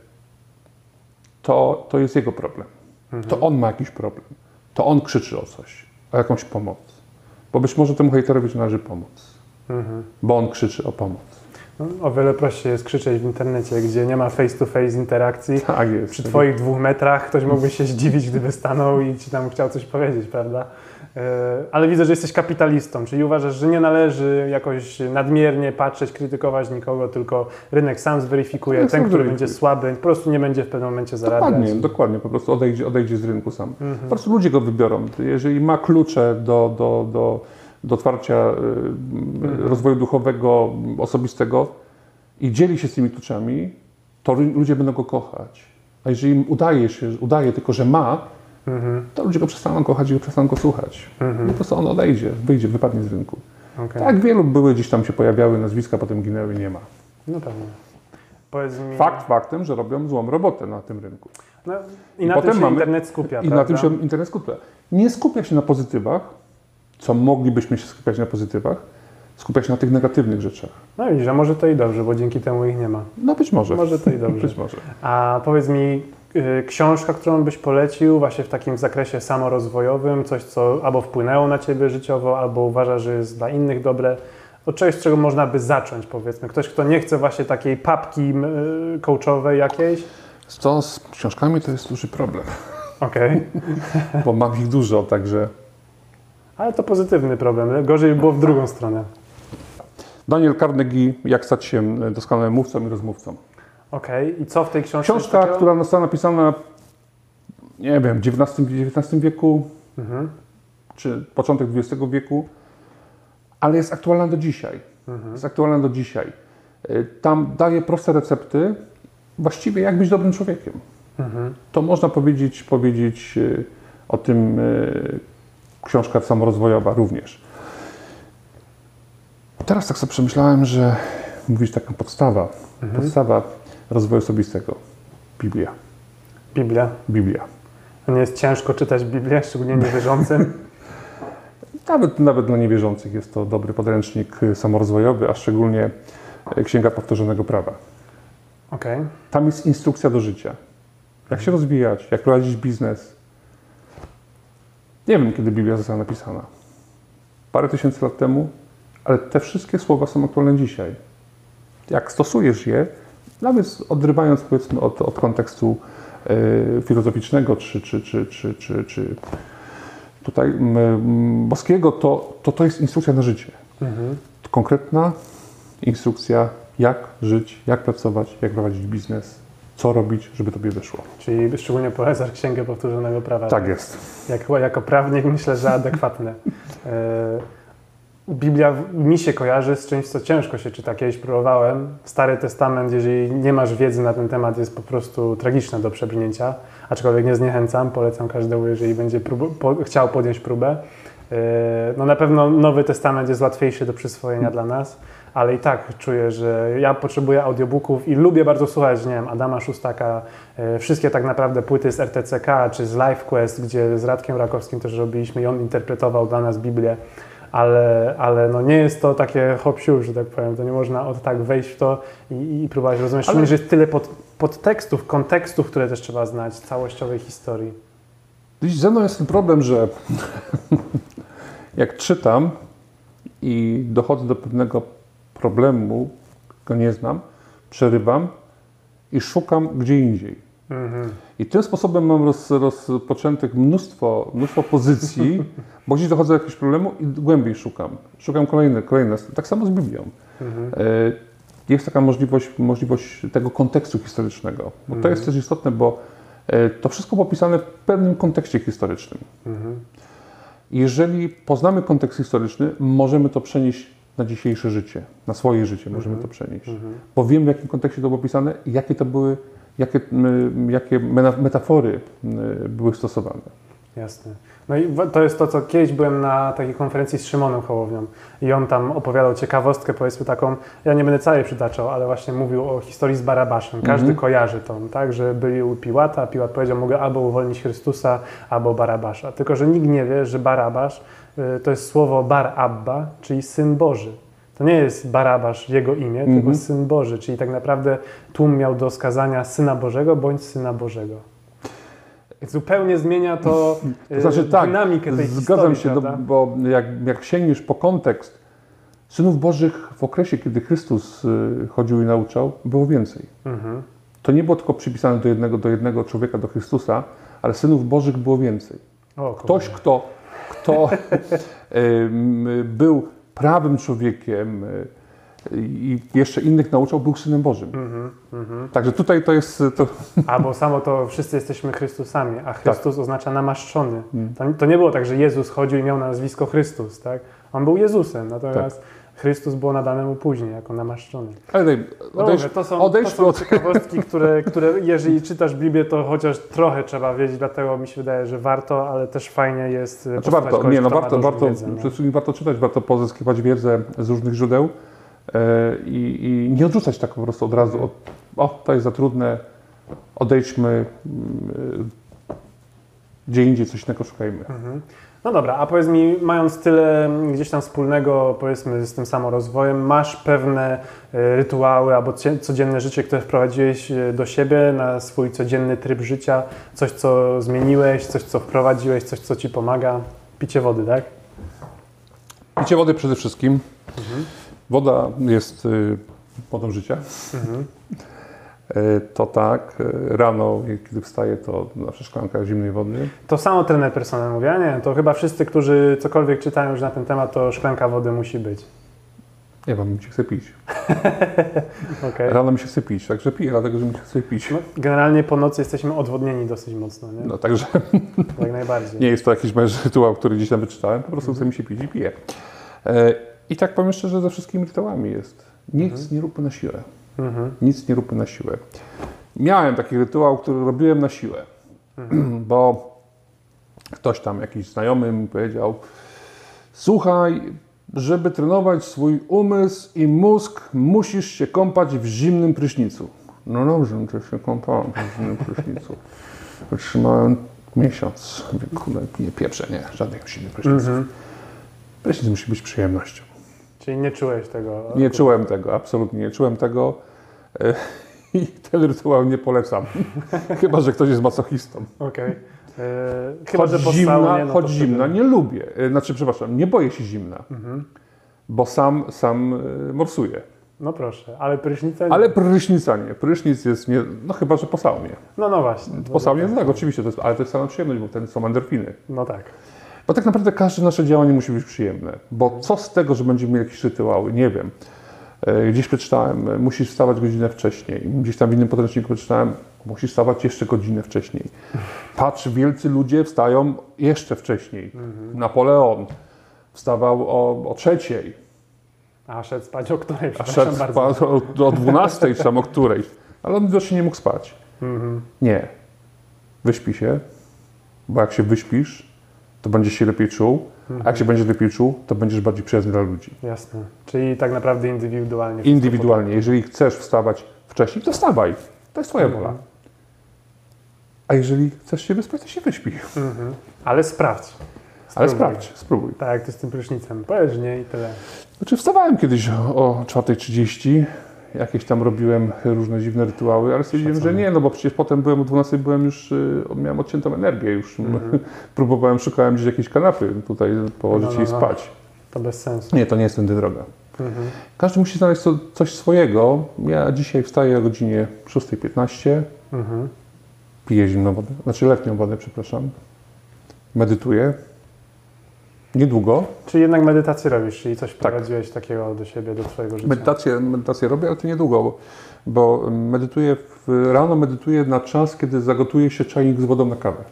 to, to jest jego problem. Mhm. To on ma jakiś problem. To on krzyczy o coś, o jakąś pomoc. Bo być może temu hejterowi należy pomóc. Mhm. Bo on krzyczy o pomoc. No, o wiele prościej jest krzyczeć w internecie, gdzie nie ma face-to-face interakcji. Tak jest. Przy twoich dwóch metrach ktoś mógłby się zdziwić, gdyby stanął i ci tam chciał coś powiedzieć, prawda? E, Ale widzę, że jesteś kapitalistą, czyli uważasz, że nie należy jakoś nadmiernie patrzeć, krytykować nikogo, tylko rynek sam zweryfikuje, Rynek ten, sam który zweryfikuje. będzie słaby, po prostu nie będzie w pewnym momencie zarabiać. Dokładnie, dokładnie, po prostu odejdzie, odejdzie z rynku sam. Mhm. Po prostu ludzie go wybiorą. Jeżeli ma klucze do, do, do, do otwarcia y, Mhm. rozwoju duchowego, osobistego i dzieli się z tymi kluczami, to lu- ludzie będą go kochać. A jeżeli im udaje się, udaje tylko, że ma, Mhm. to ludzie go przestaną kochać i go przestaną go słuchać. Mhm. Po prostu on odejdzie, wyjdzie, wypadnie z rynku. Okej. Tak, wielu były, gdzieś tam się pojawiały nazwiska, potem ginęły, nie ma. No pewnie. Powiedz mi... Fakt faktem, że robią złą robotę na tym rynku. No, I, I na potem tym się mamy- internet skupia, I prawda? na tym się internet skupia. Nie skupia się na pozytywach, co moglibyśmy się skupiać na pozytywach, skupia się na tych negatywnych rzeczach. No widzisz, a może to i dobrze, bo dzięki temu ich nie ma. No być może. Może to i dobrze. Być może. A powiedz mi, y, książka, którą byś polecił właśnie w takim zakresie samorozwojowym, coś, co albo wpłynęło na ciebie życiowo, albo uważasz, że jest dla innych dobre, od czegoś, z czego można by zacząć, powiedzmy. Ktoś, kto nie chce właśnie takiej papki y, coachowej jakiejś. To z książkami to jest duży problem, Okej, bo mam ich dużo, także... ale to pozytywny problem. Gorzej by było w drugą stronę. Daniel Carnegie, Jak stać się doskonałym mówcą i rozmówcą. Okej, i co w tej książce jest Książka, takiego? która została napisana, nie wiem, w dziewiętnastym, dziewiętnastym wieku, Mhm. czy początek dwudziestego wieku, ale jest aktualna do dzisiaj. Mhm. Jest aktualna do dzisiaj. Y, Tam daje proste recepty, właściwie jak być dobrym człowiekiem. Mhm. To można powiedzieć, powiedzieć y, o tym y, książka samorozwojowa również. Teraz tak sobie przemyślałem, że mówisz taka podstawa, Mhm. podstawa rozwoju osobistego. Biblia. Biblia. Biblia. A nie jest ciężko czytać Biblię, szczególnie niewierzącym? Nawet, nawet dla niewierzących jest to dobry podręcznik y, samorozwojowy, a szczególnie y, Księga Powtórzonego Prawa. Okej. Tam jest instrukcja do życia. Jak się rozwijać, jak prowadzić biznes. Nie wiem, kiedy Biblia została napisana. Parę tysięcy lat temu, ale te wszystkie słowa są aktualne dzisiaj. Jak stosujesz je, nawet odrywając powiedzmy od, od kontekstu e, filozoficznego czy, czy, czy, czy, czy, czy tutaj m, m, boskiego, to, to to jest instrukcja na życie. Mhm. Konkretna instrukcja, jak żyć, jak pracować, jak prowadzić biznes, co robić, żeby tobie wyszło. Czyli szczególnie polecasz Księgę Powtórzonego Prawa. Tak jest. Jako, jako prawnik myślę, że adekwatne. E, Biblia w- mi się kojarzy z czymś, co ciężko się czyta. Kiedyś próbowałem. Stary Testament, jeżeli nie masz wiedzy na ten temat, jest po prostu tragiczne do przebrnięcia. Aczkolwiek nie zniechęcam, polecam każdemu, jeżeli będzie prób- po, chciał podjąć próbę. E, No na pewno Nowy Testament jest łatwiejszy do przyswojenia dla nas, ale i tak czuję, że ja potrzebuję audiobooków i lubię bardzo słuchać, nie wiem, Adama Szustaka, e, wszystkie tak naprawdę płyty z R T C K czy z LifeQuest, gdzie z Radkiem Rakowskim też robiliśmy i on interpretował dla nas Biblię, ale, ale no nie jest to takie hop-siup, że tak powiem, to nie można od tak wejść w to i, i próbować rozumieć, Ale- szczególnie, że jest tyle pod, podtekstów, kontekstów, które też trzeba znać, całościowej historii. Dziś ze mną jest ten problem, że jak czytam i dochodzę do pewnego problemu, go nie znam, przerywam i szukam gdzie indziej. Mhm. I tym sposobem mam roz, rozpoczętych mnóstwo, mnóstwo pozycji, bo gdzieś dochodzę do jakiegoś problemu i głębiej szukam. Szukam kolejne, kolejne. Tak samo z Biblią. Mhm. E, Jest taka możliwość, możliwość tego kontekstu historycznego. Bo to Mhm. jest też istotne, bo e, to wszystko popisane w pewnym kontekście historycznym. Mhm. Jeżeli poznamy kontekst historyczny, możemy to przenieść na dzisiejsze życie, na swoje życie możemy Mhm. to przenieść. Mhm. Bo wiemy, w jakim kontekście to było pisane i jakie to były, jakie, m, jakie mena- metafory m, były stosowane. Jasne. No i to jest to, co kiedyś byłem na takiej konferencji z Szymonem Hołownią i on tam opowiadał ciekawostkę, powiedzmy taką, ja nie będę całej przytaczał, ale właśnie mówił o historii z Barabaszem. Każdy Mhm. kojarzy to, tak, że byli u Piłata, a Piłat powiedział, mogę albo uwolnić Chrystusa, albo Barabasza. Tylko że nikt nie wie, że Barabasz y, to jest słowo Bar Abba, czyli Syn Boży. To nie jest Barabasz jego imię, Mhm. tylko Syn Boży, czyli tak naprawdę tłum miał do skazania Syna Bożego bądź Syna Bożego. Zupełnie zmienia to, To znaczy tak, dynamikę tej zgadzam historii, się, no, prawda? bo jak, jak sięgniesz po kontekst, synów Bożych w okresie, kiedy Chrystus y, chodził i nauczał, było więcej. Mhm. To nie było tylko przypisane do jednego, do jednego człowieka, do Chrystusa, ale synów Bożych było więcej. O, Ktoś, kurde. kto, kto em, był prawym człowiekiem y, i jeszcze innych nauczał, był Synem Bożym. Mhm, mhm. Także tutaj to jest... To, Albo samo to wszyscy jesteśmy Chrystusami, a Chrystus oznacza namaszczony. Mm. To, to nie było tak, że Jezus chodził i miał nazwisko Chrystus, tak? On był Jezusem, natomiast Chrystus było nadane mu później jako namaszczony. ale daj, No odejdź, mówię, to są, odejdźmy to są od... ciekawostki, które, które jeżeli czytasz Biblię, to chociaż trochę trzeba wiedzieć, dlatego mi się wydaje, że warto, ale też fajnie jest Znaczy posłuchać warto, kogoś, nie, no kto ma warto, dużą warto, wiedzę, no. przede wszystkim warto czytać, warto pozyskiwać wiedzę z różnych źródeł e, i, i nie odrzucać tak po prostu od razu, od, o, to jest za trudne, odejdźmy, mm, gdzie indziej coś innego szukajmy. Mhm. No dobra, a powiedz mi, mając tyle gdzieś tam wspólnego, powiedzmy, z tym samorozwojem, masz pewne e, rytuały albo cie- codzienne życie, które wprowadziłeś e, do siebie, na swój codzienny tryb życia, coś, co zmieniłeś, coś, co wprowadziłeś, coś, co ci pomaga? Picie wody, tak? Picie wody przede wszystkim. Mhm. Woda jest y, wodą życia. Mhm. E, to tak, e, rano, kiedy wstaję, to zawsze szklanka zimnej wody. To samo trener personalny mówi, a nie, to chyba wszyscy, którzy cokolwiek czytają już na ten temat, to szklanka wody musi być. Nie wiem, mi się chce pić. Okay. Rano mi się chce pić, także piję, dlatego że mi się chce pić. No, generalnie po nocy jesteśmy odwodnieni dosyć mocno, nie? No także Jak najbardziej. nie jest to jakiś męż rytuał, który gdzieś tam wyczytałem, po prostu chce mi się pić i piję. E, I tak powiem szczerze, ze wszystkimi rytuałami jest. Nic Mhm. nie róbmy na siłę. Mhm. Nic nie róbmy na siłę. Miałem taki rytuał, który robiłem na siłę, Mhm. bo ktoś tam, jakiś znajomy mi powiedział: słuchaj, żeby trenować swój umysł i mózg, musisz się kąpać w zimnym prysznicu. No dobrze, no to się kąpałem w zimnym prysznicu. Wytrzymałem miesiąc. Mówię, kurde, nie pieprzę, nie, żadnych zimnych pryszniców. Mhm. Prysznic musi być przyjemnością. Czyli nie czułeś tego? Nie czułem tego, absolutnie nie czułem tego. E, I ten rytuał nie polecam. Chyba że ktoś jest masochistą. Okej. Okay. Chyba, Choć że po zimna, saunie, no choć to zimna wtedy- nie lubię. E, Znaczy, przepraszam, nie boję się zimna, Mhm. bo sam, sam e, morsuję. No proszę, ale prysznica nie. Ale prysznica nie. Prysznic jest nie, no chyba, że po saunie. No, no właśnie. Po saunie tak, oczywiście, to jest, ale to jest sama przyjemność, bo wtedy są endorfiny. No tak. Bo tak naprawdę każde nasze działanie musi być przyjemne. Bo co z tego, że będziemy mieli jakieś rytuały? Nie wiem. E, Gdzieś przeczytałem, e, musisz wstawać godzinę wcześniej. Gdzieś tam w innym podręczniku przeczytałem, musisz wstawać jeszcze godzinę wcześniej. Patrz, wielcy ludzie wstają jeszcze wcześniej. Napoleon wstawał o, o trzeciej, A szedł spać o której? a Przepraszam szedł bardzo. spać o, o dwunastej czy tam o którejś. Ale on widocznie nie mógł spać. Mhm. Nie. Wyśpij się, bo jak się wyśpisz, to będziesz się lepiej czuł, a jak się będziesz lepiej czuł, to będziesz bardziej przyjazny dla ludzi. Jasne. Czyli tak naprawdę indywidualnie. wszystko Indywidualnie. Jeżeli chcesz wstawać wcześniej, to wstawaj. To jest twoja Mhm. wola. A jeżeli chcesz się wyspać, to się wyśpij. po- Mhm. Ale sprawdź. Ale Spróbuj. sprawdź, spróbuj. Tak jak ty z tym prysznicem. Powiedz, że nie i tyle. Znaczy wstawałem kiedyś o, o czwarta trzydzieści, jakieś tam robiłem różne dziwne rytuały, ale stwierdziłem, że Szacunek. nie, no bo przecież potem byłem o dwunastej, byłem już, y, miałem odciętą energię, już próbowałem, szukałem gdzieś jakiejś kanapy tutaj położyć No, no, i no. spać. To bez sensu. Nie, to nie jest tędy droga. Mhm. Każdy musi znaleźć co, coś swojego. Ja dzisiaj wstaję o godzinie szósta piętnaście, Mhm. piję zimną wodę, znaczy letnią wodę, przepraszam. Medytuję. Niedługo. Czyli jednak medytację robisz, czyli coś Tak. wprowadziłeś takiego do siebie, do twojego życia. Medytację, medytację robię, ale to niedługo, bo, bo medytuję, w, rano medytuję na czas, kiedy zagotuje się czajnik z wodą na kawę.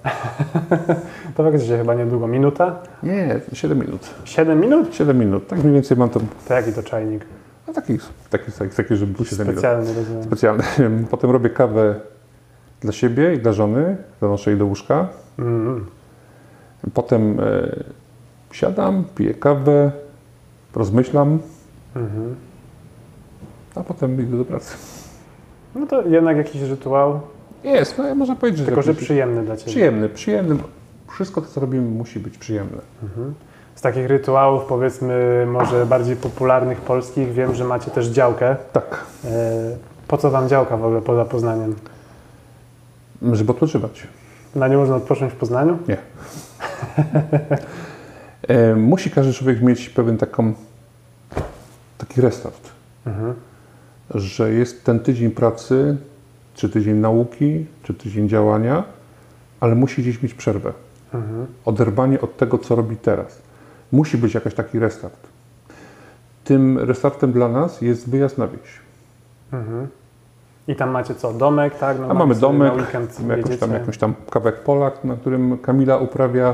To faktycznie chyba niedługo. Minuta? Nie, siedem minut. Siedem minut? siedem minut, tak mniej więcej mam to, To jaki to czajnik? no taki, taki, taki, taki żeby był siedem minut. Specjalny, rozumiem. Specjalny. Potem robię kawę dla siebie i dla żony, zanoszę jej do łóżka. Mm. Potem e, siadam, piję kawę, rozmyślam, Mhm. a potem idę do pracy. No to jednak jakiś rytuał, Jest, no ja można powiedzieć, tylko że jakiś- przyjemny dla Ciebie. przyjemny, przyjemny. Wszystko to, co robimy, musi być przyjemne. Z takich rytuałów, powiedzmy, może bardziej popularnych polskich, wiem, że macie też działkę. Tak, E, Po co Wam działka w ogóle poza Poznaniem? żeby odpoczywać. Na nie można odpocząć w Poznaniu? Nie. e, musi każdy człowiek mieć pewien taką, taki restart, Mhm. że jest ten tydzień pracy, czy tydzień nauki, czy tydzień działania, ale musi gdzieś mieć przerwę. Mhm. Oderwanie od tego, co robi teraz. Musi być jakiś taki restart. Tym restartem dla nas jest wyjazd na wieś. Mhm. I tam macie co? Domek, tak? No A mamy sobie domek, Na weekend mamy jakąś tam, jedziecie. jakąś tam kawałek pola, na którym Kamila uprawia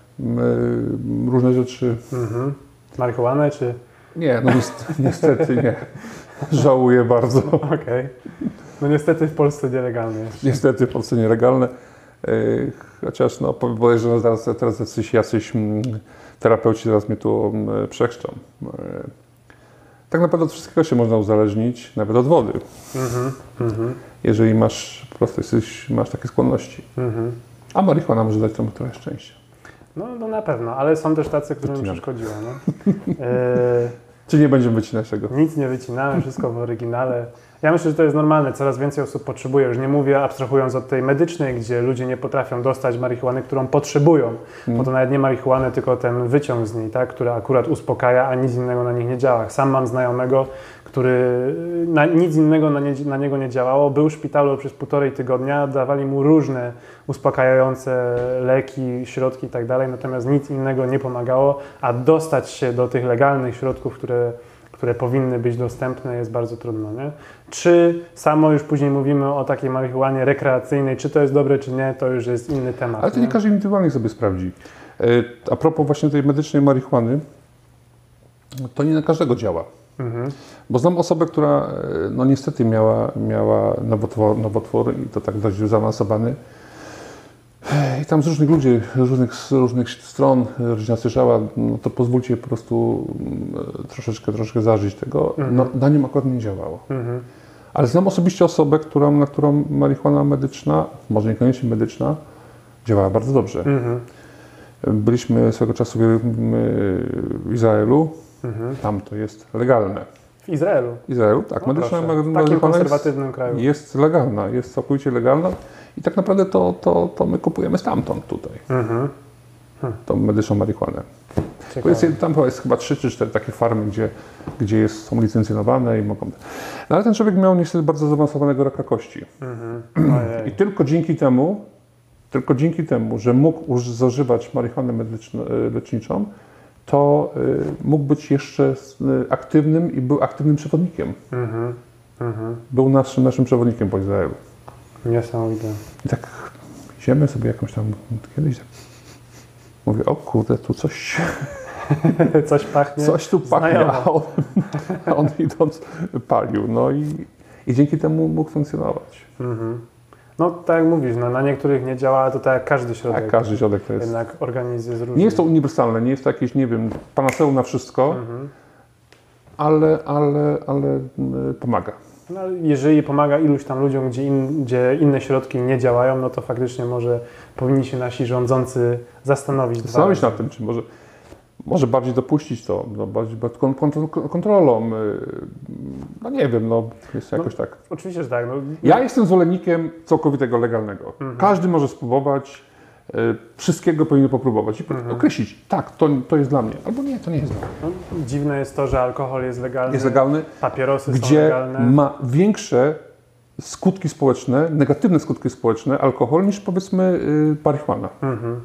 mm, różne rzeczy. Mhm. Marihuanę, czy... Nie, no niestety, niestety nie. Żałuję bardzo. Okej. No niestety w Polsce nielegalnie jest. Niestety w Polsce nielegalne. Yy, Chociaż no, powiem, że zaraz, teraz jacyś, jacyś mm, terapeuci teraz mnie tu mm, przechrzczą. Yy, Tak naprawdę od wszystkiego się można uzależnić, nawet od wody. Mhm. Mhm. Jeżeli masz po prostu jesteś, masz takie skłonności. Mhm. A marihuana może dać temu trochę szczęścia. No, no na pewno, ale są też tacy, którym Wycinam. przeszkodziło. No. E, Czy nie będziemy wycinać tego? Nic nie wycinałem, wszystko w oryginale. Ja myślę, że to jest normalne, coraz więcej osób potrzebuje. Już nie mówię abstrahując od tej medycznej, gdzie ludzie nie potrafią dostać marihuany, którą potrzebują. Bo to nawet nie marihuany, tylko ten wyciąg z niej, tak, który akurat uspokaja, a nic innego na nich nie działa. Sam mam znajomego, który na, nic innego na, nie, na niego nie działało. Był w szpitalu przez półtorej tygodnia, dawali mu różne uspokajające leki, środki i tak dalej, natomiast nic innego nie pomagało, a dostać się do tych legalnych środków, które które powinny być dostępne, jest bardzo trudno, nie? Czy samo już później mówimy o takiej marihuanie rekreacyjnej, czy to jest dobre, czy nie, to już jest inny temat. Ale to nie każdy indywidualnie sobie sprawdzi. Yy, A propos właśnie tej medycznej marihuany, to nie na każdego działa. Mhm. Bo znam osobę, która yy, no niestety miała, miała nowotwór, nowotwór i to tak dość zaawansowany. I tam z różnych ludzi, z różnych, z różnych stron rodzina słyszała, no to pozwólcie po prostu mm, troszeczkę, troszeczkę zażyć tego. Mhm. No, na nim akurat nie działało. Mhm. Ale znam osobiście osobę, która, na którą marihuana medyczna, może niekoniecznie medyczna, działała bardzo dobrze. Mhm. Byliśmy swego czasu w, w Izraelu, Mhm. tam to jest legalne. W Izraelu. W Izraelu, tak, No medyczna proszę, w takim marihuana jest, konserwatywnym kraju. jest legalna, jest całkowicie legalna i tak naprawdę to, to, to my kupujemy stamtąd tutaj, Mhm. tą medyczną marihuanę. Bo Ciekawe. jest, tam jest chyba trzy czy cztery takie farmy, gdzie, gdzie jest, są licencjonowane i mogą... No ale ten człowiek miał niestety bardzo zaawansowanego raka kości. Mhm. I Ojej. tylko dzięki temu, tylko dzięki temu, że mógł już zażywać marihuanę medyczną, leczniczą, to y, mógł być jeszcze y, aktywnym i był aktywnym przewodnikiem. Mhm. Mhm. Był naszym, naszym przewodnikiem po Izraelu. Niesamowite. I tak idziemy sobie jakąś tam kiedyś. Tak mówię, o kurde, tu coś, Coś pachnie. coś tu pachnie, znajomo. a on, a on idąc palił. No i, i dzięki temu mógł funkcjonować. Mhm. No tak jak mówisz, no, na niektórych nie działa, ale to tak jak każdy środek. Tak, każdy środek to jest. Jednak organizm jest różny. Nie jest to uniwersalne, nie jest to jakieś, nie wiem, panaceum na wszystko, Mhm. ale, ale, ale y, pomaga. No, ale jeżeli pomaga iluś tam ludziom, gdzie, in, gdzie inne środki nie działają, no to faktycznie może powinni się nasi rządzący zastanowić. dwa Zastanowić razy. nad tym, czy może, może bardziej dopuścić to, no, bardziej pod kon- kon- kontrolą. y, No nie wiem, no jest jakoś tak. Oczywiście, że tak. No, Ja jestem zwolennikiem całkowitego legalnego. Każdy może spróbować, y, wszystkiego powinien popróbować i określić, tak, to, to jest dla mnie, albo nie, to nie jest dla mnie. no, dziwne jest to, że alkohol jest legalny, Jest legalny, papierosy są gdzie legalne. ma większe skutki społeczne, negatywne skutki społeczne alkohol niż powiedzmy y, marihuana. Mhm.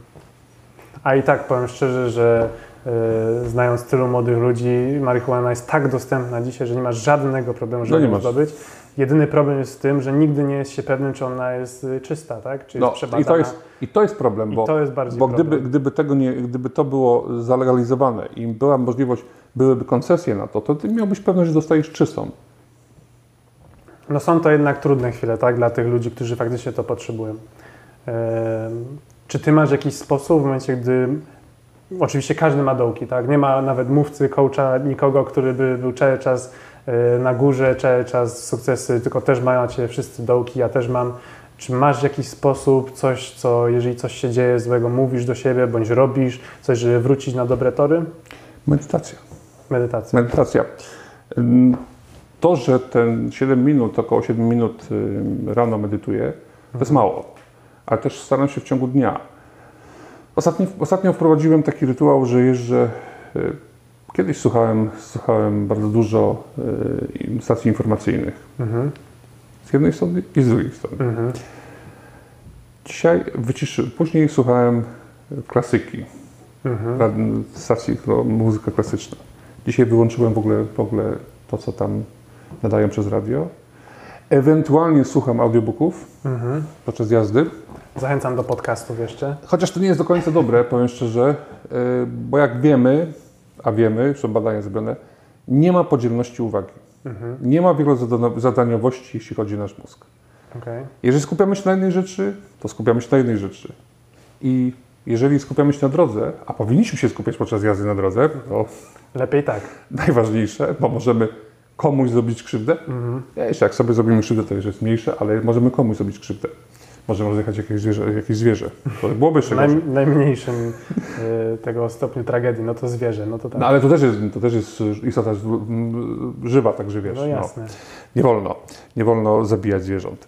A i tak powiem szczerze, że y, znając tylu młodych ludzi, marihuana jest tak dostępna dzisiaj, że nie masz żadnego problemu, żeby No nie ją masz. zdobyć. Jedyny problem jest w tym, że nigdy nie jest się pewnym, czy ona jest y, czysta, tak? Czy jest No, przebadana. i, to jest, I to jest problem, I bo, to jest bardziej bo gdyby, problem. gdyby, tego nie, gdyby to było zalegalizowane i była możliwość, byłyby koncesje na to, to ty miałbyś pewność, że dostajesz czystą. No są to jednak trudne chwile, tak? Dla tych ludzi, którzy faktycznie to potrzebują. Em, Czy ty masz jakiś sposób w momencie, gdy... Oczywiście każdy ma dołki, tak? Nie ma nawet mówcy, coacha, nikogo, który by był cały czas na górze, cały czas sukcesy, tylko też macie wszyscy dołki, ja też mam. Czy masz jakiś sposób, coś, co jeżeli coś się dzieje złego, mówisz do siebie, bądź robisz coś, żeby wrócić na dobre tory? Medytacja. Medytacja. Medytacja. To, że ten siedem minut, około siedem minut rano medytuję, to jest mało, ale też staram się w ciągu dnia. Ostatnio, ostatnio wprowadziłem taki rytuał, że jeżdżę. Kiedyś słuchałem, słuchałem bardzo dużo stacji informacyjnych. Mhm. Z jednej strony i z drugiej strony. Mhm. Dzisiaj wyciszyłem. Później słuchałem klasyki, mhm. stacji, no, muzyka klasyczna. Dzisiaj wyłączyłem w ogóle, w ogóle to, co tam nadają przez radio. Ewentualnie słucham audiobooków mhm. podczas jazdy. Zachęcam do podcastów jeszcze. Chociaż to nie jest do końca dobre, powiem szczerze, bo jak wiemy, a wiemy, są badania zrobione, nie ma podzielności uwagi. Mhm. Nie ma wielozadaniowości, jeśli chodzi o nasz mózg. Okay. Jeżeli skupiamy się na jednej rzeczy, to skupiamy się na jednej rzeczy. I jeżeli skupiamy się na drodze, a powinniśmy się skupiać podczas jazdy na drodze, to lepiej tak. Najważniejsze, bo możemy komuś zrobić krzywdę. Mhm. Ja jeszcze jak sobie zrobimy krzywdę, to już jest mniejsze, ale możemy komuś zrobić krzywdę. Może rozjechać jakieś zwierzę, jakieś zwierzę. To byłoby jeszcze Naj, Najmniejszym y, tego stopniu tragedii, no to zwierzę. No, to tak. No ale to też jest, to też jest istota żywa, także wiesz. No jasne. No, nie wolno, nie wolno zabijać zwierząt.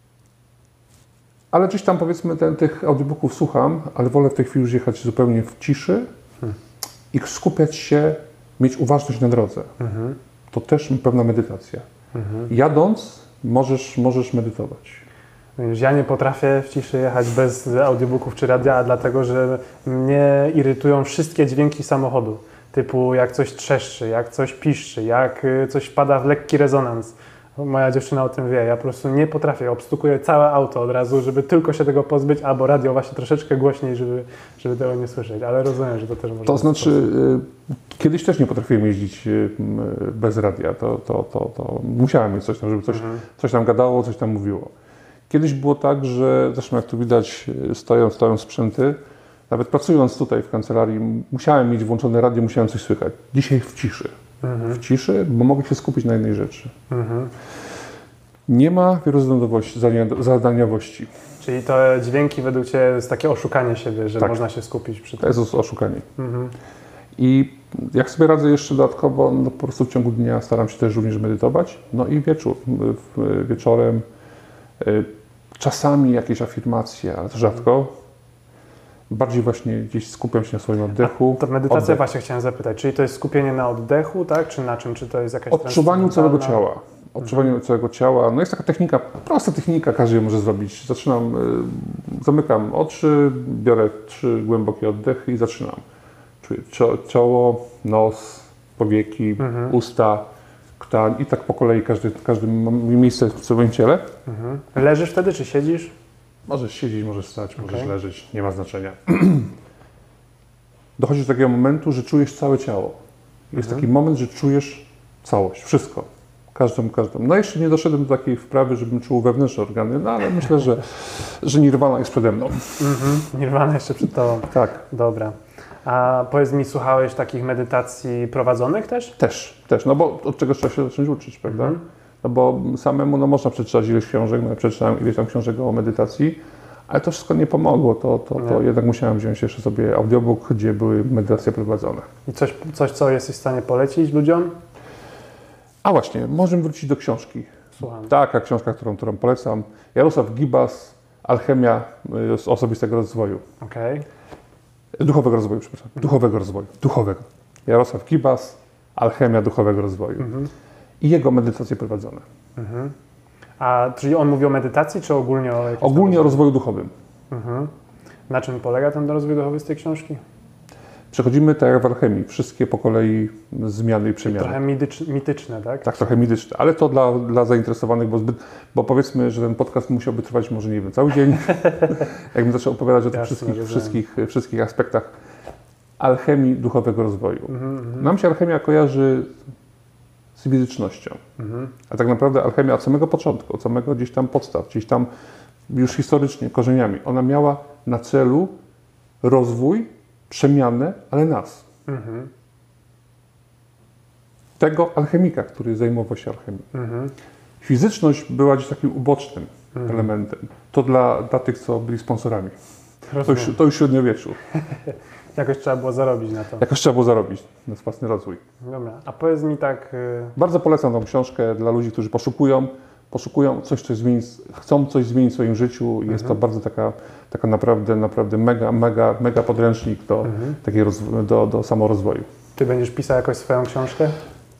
Ale gdzieś tam powiedzmy ten, tych audiobooków słucham, ale wolę w tej chwili już jechać zupełnie w ciszy hmm. i skupiać się, mieć uważność na drodze. Mhm. To też pewna medytacja. Mhm. Jadąc możesz, możesz medytować. Ja nie potrafię w ciszy jechać bez audiobooków czy radia, dlatego że mnie irytują wszystkie dźwięki samochodu. Typu jak coś trzeszczy, jak coś piszczy, jak coś wpada w lekki rezonans. Moja dziewczyna o tym wie. Ja po prostu nie potrafię. Obstukuję całe auto od razu, żeby tylko się tego pozbyć, albo radio właśnie troszeczkę głośniej, żeby, żeby tego nie słyszeć. Ale rozumiem, że to też może To znaczy, y, kiedyś też nie potrafiłem jeździć y, bez radia. To, to, to, to musiałem mieć coś tam, żeby coś, mhm. coś tam gadało, coś tam mówiło. Kiedyś było tak, że zresztą jak tu widać, stoją, stoją sprzęty. Nawet pracując tutaj w kancelarii, musiałem mieć włączone radio, musiałem coś słychać. Dzisiaj w ciszy. Mhm. W ciszy, bo mogę się skupić na jednej rzeczy. Mhm. Nie ma wielozadaniowości. Czyli te dźwięki według Ciebie jest takie oszukanie siebie, że tak. można się skupić przy tym. To jest oszukanie. Mhm. I jak sobie radzę jeszcze dodatkowo, no po prostu w ciągu dnia staram się też również medytować. No i wieczór, wieczorem. Czasami jakieś afirmacje, ale to rzadko. Bardziej właśnie gdzieś skupiam się na swoim oddechu. A to medytacja Oddech. Właśnie chciałem zapytać, czyli to jest skupienie na oddechu, tak? Czy na czym? Czy to jest jakaś Odczuwaniu całego ciała. Odczuwaniu mhm. całego ciała. No jest taka technika, prosta technika, każdy ją może zrobić. Zaczynam, y, zamykam oczy, biorę trzy głębokie oddechy i zaczynam. Czuję czoło, nos, powieki, mhm. usta, krtań i tak po kolei każdy, każde miejsce w swoim ciele. Mhm. Leżysz wtedy, czy siedzisz? Możesz siedzieć, możesz stać, okay. możesz leżeć, nie ma znaczenia. Dochodzi do takiego momentu, że czujesz całe ciało. Jest mhm. taki moment, że czujesz całość, wszystko. Każdą, każdą. No jeszcze nie doszedłem do takiej wprawy, żebym czuł wewnętrzne organy, no ale myślę, że, że nirwana jest przede mną. Mhm. Nirwana jeszcze przed tobą. Tak. Dobra. A powiedz mi, słuchałeś takich medytacji prowadzonych też? Też, też, no bo od czegoś trzeba się zacząć uczyć, prawda? Mhm. No bo samemu no można przeczytać ileś książek, no ja przeczytałem ileś tam książek o medytacji, ale to wszystko nie pomogło, to, to, to jednak musiałem wziąć jeszcze sobie audiobook, gdzie były medytacje prowadzone. I coś, coś, co jesteś w stanie polecić ludziom? A właśnie, możemy wrócić do książki. Słucham. Taka książka, którą, którą polecam. Jarosław Gibas, Alchemia osobistego rozwoju. Okej. Okay. Duchowego rozwoju, przepraszam. Duchowego rozwoju. Duchowego. Jarosław Gibas, Alchemia duchowego rozwoju. Mhm. I jego medytacje prowadzone. Mhm. A czyli on mówi o medytacji, czy ogólnie o jakimś Ogólnie o rozwoju duchowym. Mhm. Na czym polega ten rozwój duchowy z tej książki? Przechodzimy tak jak w alchemii, wszystkie po kolei zmiany i przemiany. Trochę mityczne, mityczne, tak? Tak, trochę mityczne, ale to dla, dla zainteresowanych, bo, zbyt, bo powiedzmy, że ten podcast musiałby trwać może, nie wiem, cały dzień, jakbym zaczął opowiadać o tych Jasne, wszystkich, wszystkich, wszystkich aspektach alchemii duchowego rozwoju. Mm-hmm. Nam się alchemia kojarzy z fizycznością, mm-hmm. a tak naprawdę alchemia od samego początku, od samego gdzieś tam podstaw, gdzieś tam już historycznie, korzeniami. Ona miała na celu rozwój, przemianę, ale nas. Mhm. Tego alchemika, który zajmował się alchemią. Mhm. Fizyczność była gdzieś takim ubocznym Mhm. elementem. To dla, dla tych, co byli sponsorami. To Rozumiem. już, to już średniowieczu. Jakoś trzeba było zarobić na to. Jakoś trzeba było zarobić na własny rozwój. Dobra, a powiedz mi tak, y, Bardzo polecam tą książkę dla ludzi, którzy poszukują, poszukują coś, coś zmienić, chcą coś zmienić w swoim życiu. Jest Mhm. to bardzo taka, taka naprawdę, naprawdę mega, mega, mega podręcznik do, Mhm. takiej rozw- do, do samorozwoju. ty będziesz pisał jakoś swoją książkę?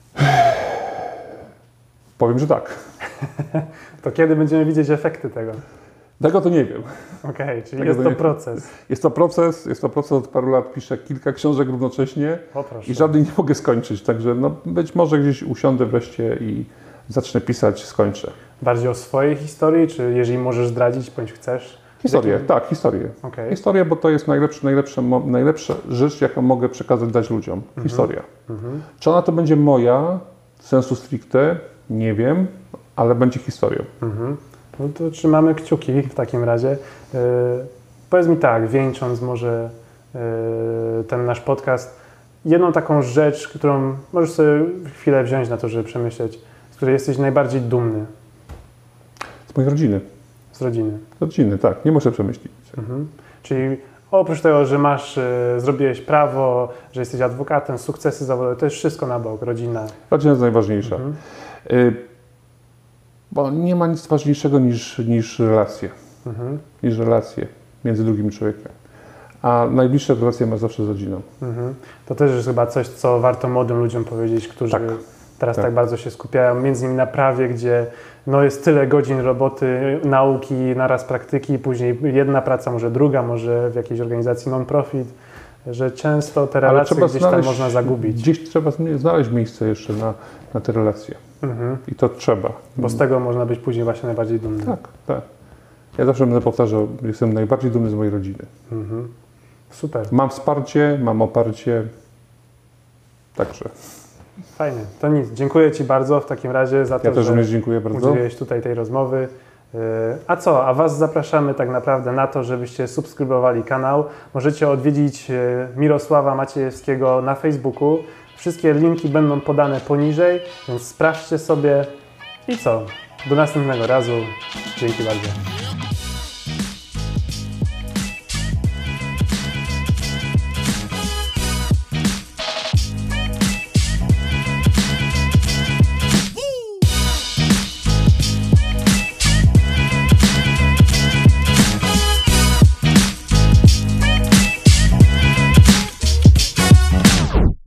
Powiem, że tak. To kiedy będziemy widzieć efekty tego? Tego to nie wiem. Okej, czyli Tego jest to to nie- proces. Jest to proces, jest to proces od paru lat, piszę kilka książek równocześnie O proszę. i żadnej nie mogę skończyć, także no, być może gdzieś usiądę wreszcie i zacznę pisać, skończę. Bardziej o swojej historii, czy jeżeli możesz zdradzić, bądź chcesz? Historię, Jakim- tak, historię. Okej. Historia, bo to jest najlepsze, najlepsze, mo- najlepsza rzecz, jaką mogę przekazać, dać ludziom. Historia. Mhm. Czy ona to będzie moja, sensu stricte, nie wiem, ale będzie historią. Mhm. No to trzymamy kciuki w takim razie. Yy, powiedz mi tak, wieńcząc może yy, ten nasz podcast, jedną taką rzecz, którą możesz sobie chwilę wziąć na to, żeby przemyśleć, z której jesteś najbardziej dumny Z mojej rodziny. z rodziny. Z rodziny, tak, nie muszę przemyśleć. Mhm. Czyli oprócz tego, że masz, yy, zrobiłeś prawo, że jesteś adwokatem, sukcesy zawodowe, to jest wszystko na bok, rodzina. Rodzina jest najważniejsza. Mhm. Y, bo nie ma nic ważniejszego niż, niż relacje. Mhm. niż relacje między drugim człowiekiem. A najbliższe relacje ma zawsze z rodziną. Mhm. To też jest chyba coś, co warto młodym ludziom powiedzieć, którzy Tak. teraz tak. Tak. bardzo się skupiają, między innymi na prawie, gdzie no jest tyle godzin roboty, nauki, naraz praktyki, później jedna praca, może druga, może w jakiejś organizacji non-profit, że często te relacje gdzieś tam można zagubić. Gdzieś trzeba zmi- znaleźć miejsce jeszcze na, na te relacje. Mhm. I to trzeba. Bo z tego można być później właśnie najbardziej dumny. Tak, tak. Ja zawsze będę powtarzał, jestem najbardziej dumny z mojej rodziny. Mhm. Super, Mam wsparcie, mam oparcie. Także. fajnie. To nic, dziękuję Ci bardzo w takim razie za to, Ja też że również dziękuję bardzo. udzieliłeś tutaj tej rozmowy. Yy, A co? A Was zapraszamy tak naprawdę na to, żebyście subskrybowali kanał. Możecie odwiedzić yy, Mirosława Maciejewskiego na Facebooku. Wszystkie linki będą podane poniżej, więc sprawdźcie sobie. I co? Do następnego razu. Dzięki bardzo.